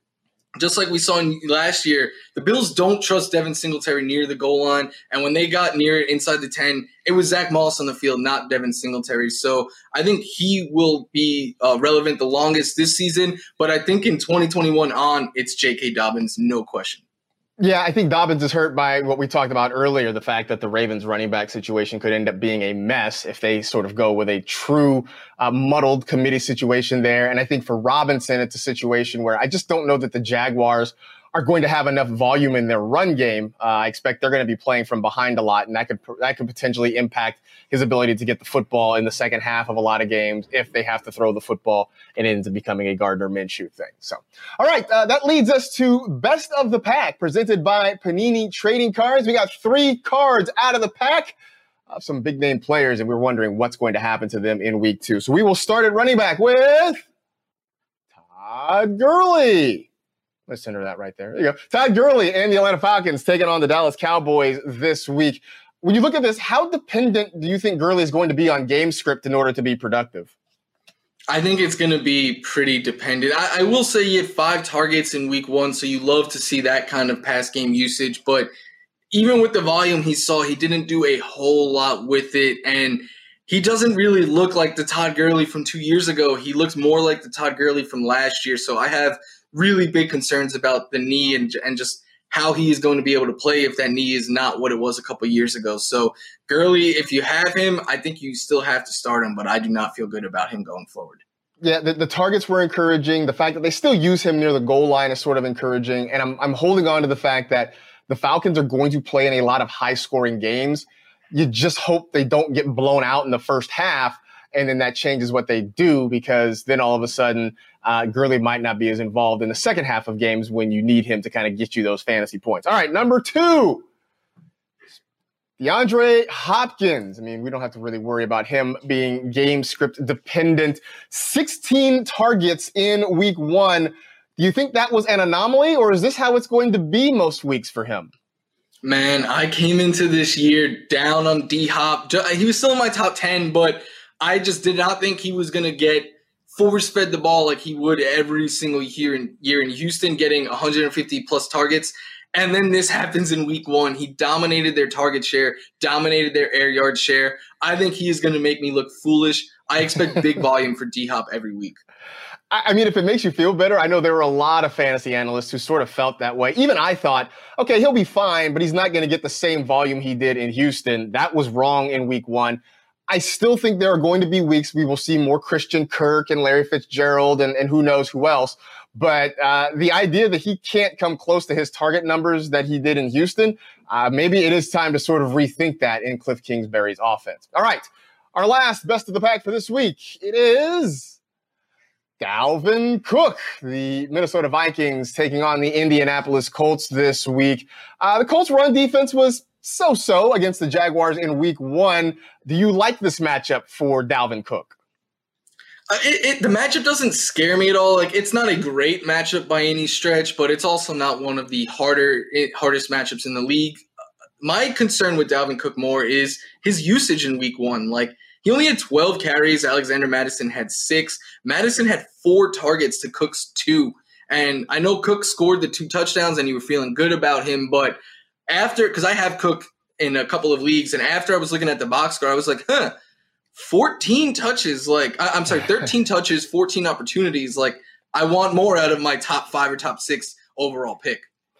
just like we saw in last year, the Bills don't trust Devin Singletary near the goal line. And when they got near it inside the ten, it was Zach Moss on the field, not Devin Singletary. So I think he will be uh, relevant the longest this season. But I think in twenty twenty-one on, it's J K. Dobbins, no question. Yeah, I think Dobbins is hurt by what we talked about earlier, the fact that the Ravens running back situation could end up being a mess if they sort of go with a true uh, muddled committee situation there. And I think for Robinson, it's a situation where I just don't know that the Jaguars are going to have enough volume in their run game. Uh, I expect they're going to be playing from behind a lot, and that could that could potentially impact his ability to get the football in the second half of a lot of games if they have to throw the football and it ends up becoming a Gardner Minshew thing. So, all right, uh, that leads us to Best of the Pack, presented by Panini Trading Cards. We got three cards out of the pack of some big-name players, and we're wondering what's going to happen to them in week two. So we will start at running back with Todd Gurley. Let's center that right there. There you go. Todd Gurley and the Atlanta Falcons taking on the Dallas Cowboys this week. When you look at this, how dependent do you think Gurley is going to be on game script in order to be productive? I think it's going to be pretty dependent. I, I will say he had five targets in week one, so you love to see that kind of pass game usage. But even with the volume he saw, he didn't do a whole lot with it. And he doesn't really look like the Todd Gurley from two years ago. He looks more like the Todd Gurley from last year. So I have really big concerns about the knee and and just how he is going to be able to play if that knee is not what it was a couple years ago. So Gurley, if you have him, I think you still have to start him, but I do not feel good about him going forward. Yeah, the, the targets were encouraging. The fact that they still use him near the goal line is sort of encouraging. And I'm I'm holding on to the fact that the Falcons are going to play in a lot of high-scoring games. You just hope they don't get blown out in the first half, and then that changes what they do, because then all of a sudden uh, Gurley might not be as involved in the second half of games when you need him to kind of get you those fantasy points. All right, number two, DeAndre Hopkins. I mean, we don't have to really worry about him being game script dependent. sixteen targets in week one. Do you think that was an anomaly, or is this how it's going to be most weeks for him? Man, I came into this year down on D-Hop. He was still in my top ten, but I just did not think he was going to get force-fed the ball like he would every single year in, year in Houston, getting one hundred fifty plus targets. And then this happens in week one. He dominated their target share, dominated their air yard share. I think he is going to make me look foolish. I expect big volume for D-Hop every week. I mean, if it makes you feel better, I know there were a lot of fantasy analysts who sort of felt that way. Even I thought, okay, he'll be fine, but he's not going to get the same volume he did in Houston. That was wrong in week one. I still think there are going to be weeks we will see more Christian Kirk and Larry Fitzgerald and, and who knows who else. But uh, the idea that he can't come close to his target numbers that he did in Houston, uh, maybe it is time to sort of rethink that in Cliff Kingsbury's offense. All right, our last best of the pack for this week, it is Dalvin Cook, the Minnesota Vikings taking on the Indianapolis Colts this week. Uh, the Colts' run defense was so-so against the Jaguars in week one. Do you like this matchup for Dalvin Cook? Uh, it, it, the matchup doesn't scare me at all. Like, it's not a great matchup by any stretch, but it's also not one of the harder hardest matchups in the league. My concern with Dalvin Cook more is his usage in week one. Like, he only had twelve carries. Alexander Mattison had six. Mattison had four targets to Cook's two. And I know Cook scored the two touchdowns and you were feeling good about him, but after, because I have Cook in a couple of leagues, and after I was looking at the box score, I was like, huh, fourteen touches, like, I, I'm sorry, thirteen touches, fourteen opportunities. Like, I want more out of my top five or top six overall pick.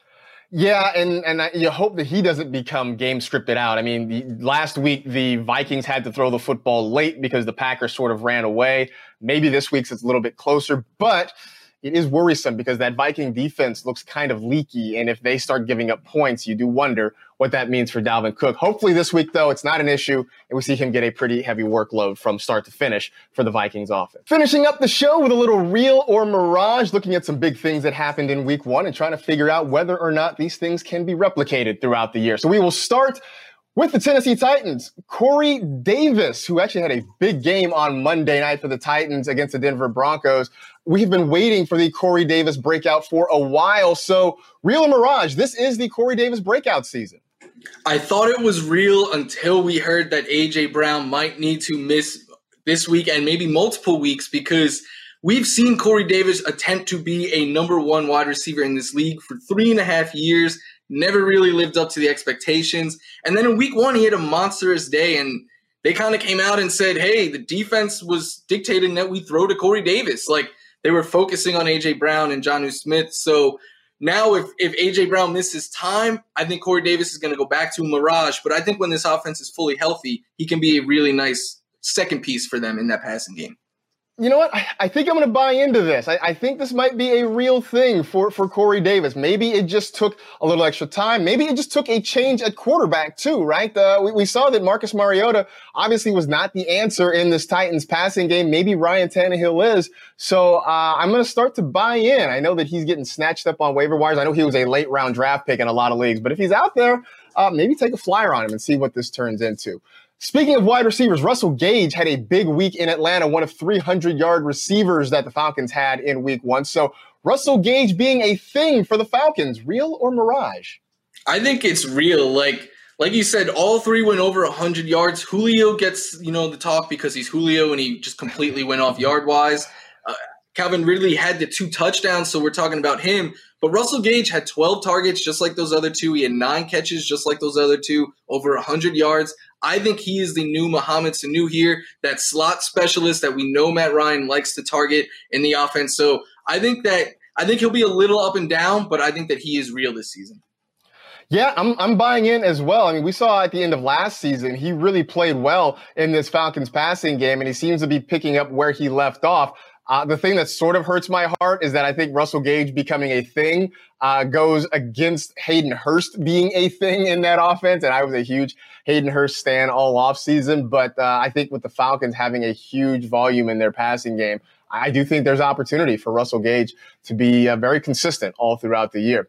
Yeah, and, and you hope that he doesn't become game scripted out. I mean, the, last week, the Vikings had to throw the football late because the Packers sort of ran away. Maybe this week's it's a little bit closer, but it is worrisome because that Viking defense looks kind of leaky. And if they start giving up points, you do wonder what that means for Dalvin Cook. Hopefully this week, though, it's not an issue, and we see him get a pretty heavy workload from start to finish for the Vikings offense. Finishing up the show with a little real or mirage, looking at some big things that happened in week one and trying to figure out whether or not these things can be replicated throughout the year. So we will start with the Tennessee Titans. Corey Davis, who actually had a big game on Monday night for the Titans against the Denver Broncos. We've been waiting for the Corey Davis breakout for a while. So, real or mirage, this is the Corey Davis breakout season. I thought it was real until we heard that A J. Brown might need to miss this week and maybe multiple weeks, because we've seen Corey Davis attempt to be a number one wide receiver in this league for three and a half years, never really lived up to the expectations. And then in week one, he had a monstrous day, and they kind of came out and said, hey, the defense was dictating that we throw to Corey Davis. Like, they were focusing on A J. Brown and Jonnu Smith. So now if, if A J. Brown misses time, I think Corey Davis is going to go back to mirage. But I think when this offense is fully healthy, he can be a really nice second piece for them in that passing game. You know what? I, I think I'm going to buy into this. I, I think this might be a real thing for, for Corey Davis. Maybe it just took a little extra time. Maybe it just took a change at quarterback too, right? Uh, we, we saw that Marcus Mariota obviously was not the answer in this Titans passing game. Maybe Ryan Tannehill is. So uh, I'm going to start to buy in. I know that he's getting snatched up on waiver wires. I know he was a late round draft pick in a lot of leagues, but if he's out there, uh, maybe take a flyer on him and see what this turns into. Speaking of wide receivers, Russell Gage had a big week in Atlanta, one of three hundred yard receivers that the Falcons had in week one. So Russell Gage being a thing for the Falcons, real or mirage? I think it's real. Like like you said, all three went over one hundred yards. Julio gets, you know, the talk because he's Julio and he just completely went off yard-wise. Uh, Calvin Ridley had the two touchdowns, so we're talking about him. But Russell Gage had twelve targets just like those other two. He had nine catches just like those other two, over one hundred yards. I think he is the new Mohamed Sanu here, that slot specialist that we know Matt Ryan likes to target in the offense. So I think that I think he'll be a little up and down, but I think that he is real this season. Yeah, I'm I'm buying in as well. I mean, we saw at the end of last season, he really played well in this Falcons passing game, and he seems to be picking up where he left off. Uh, the thing that sort of hurts my heart is that I think Russell Gage becoming a thing uh, goes against Hayden Hurst being a thing in that offense. And I was a huge Hayden Hurst stan all offseason. But uh, I think with the Falcons having a huge volume in their passing game, I do think there's opportunity for Russell Gage to be uh, very consistent all throughout the year.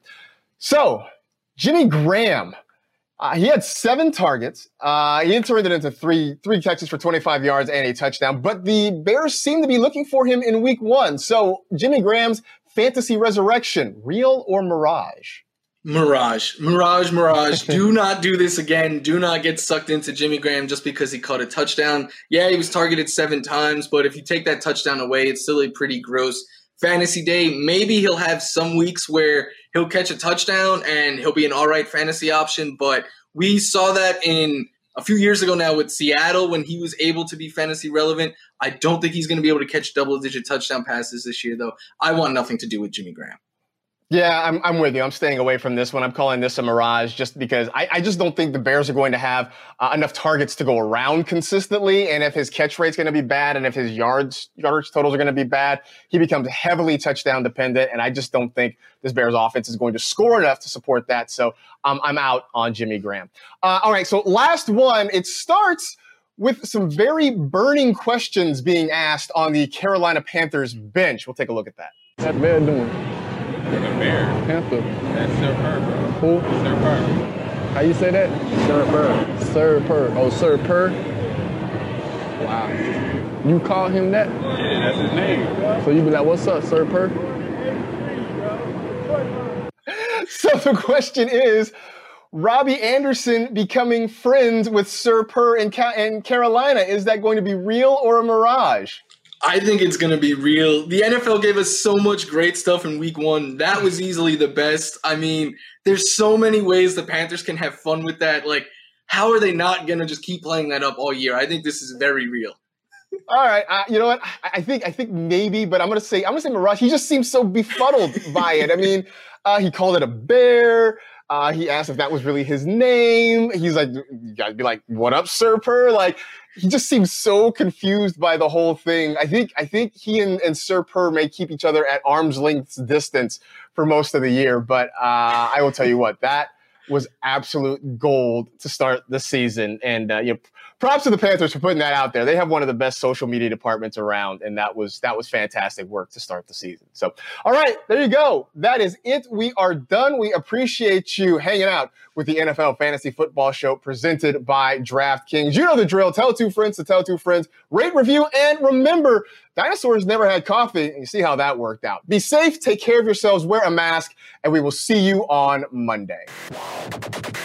So Jimmy Graham. Uh, he had seven targets. Uh, he turned it into three three catches for twenty-five yards and a touchdown. But the Bears seem to be looking for him in week one. So Jimmy Graham's fantasy resurrection, real or mirage? Mirage. Mirage, mirage. Do not do this again. Do not get sucked into Jimmy Graham just because he caught a touchdown. Yeah, he was targeted seven times, but if you take that touchdown away, it's still a pretty gross fantasy day. Maybe he'll have some weeks where he'll catch a touchdown and he'll be an all right fantasy option, but we saw that in a few years ago now with Seattle when he was able to be fantasy relevant. I don't think he's going to be able to catch double-digit touchdown passes this year, though. I want nothing to do with Jimmy Graham. Yeah, I'm I'm with you. I'm staying away from this one. I'm calling this a mirage just because I, I just don't think the Bears are going to have uh, enough targets to go around consistently. And if his catch rate's going to be bad and if his yards yardage totals are going to be bad, he becomes heavily touchdown dependent. And I just don't think this Bears offense is going to score enough to support that. So um, I'm out on Jimmy Graham. Uh, all right, so last one. It starts with some very burning questions being asked on the Carolina Panthers bench. We'll take a look at that. That Bear doing? The Bear. Panther. That's Sir Purr, bro. Who? Sir Purr. How you say that? Sir Purr. Sir Purr. Oh, Sir Purr. Wow. You call him that? Yeah, that's his name. So you be like, what's up, Sir Purr? So the question is, Robbie Anderson becoming friends with Sir Purr in, Ca- in Carolina, is that going to be real or a mirage? I think it's going to be real. The N F L gave us so much great stuff in week one. That was easily the best. I mean, there's so many ways the Panthers can have fun with that. Like, how are they not going to just keep playing that up all year? I think this is very real. All right, uh, you know what? I, I think I think maybe, but I'm going to say I'm going to say mirage. He just seems so befuddled by it. I mean, uh, he called it a bear. Uh, he asked if that was really his name. He's like, you gotta be like, what up, Sir Purr? Like, he just seems so confused by the whole thing. I think I think he and, and Sir Purr may keep each other at arm's length distance for most of the year. But uh, I will tell you what, that was absolute gold to start the season. And uh, you know, props to the Panthers for putting that out there. They have one of the best social media departments around, and that was that was fantastic work to start the season. So, all right, there you go. That is it. We are done. We appreciate you hanging out with the N F L Fantasy Football Show presented by DraftKings. You know the drill. Tell two friends to tell two friends. Rate, review, and remember, dinosaurs never had coffee, and you see how that worked out. Be safe, take care of yourselves, wear a mask, and we will see you on Monday.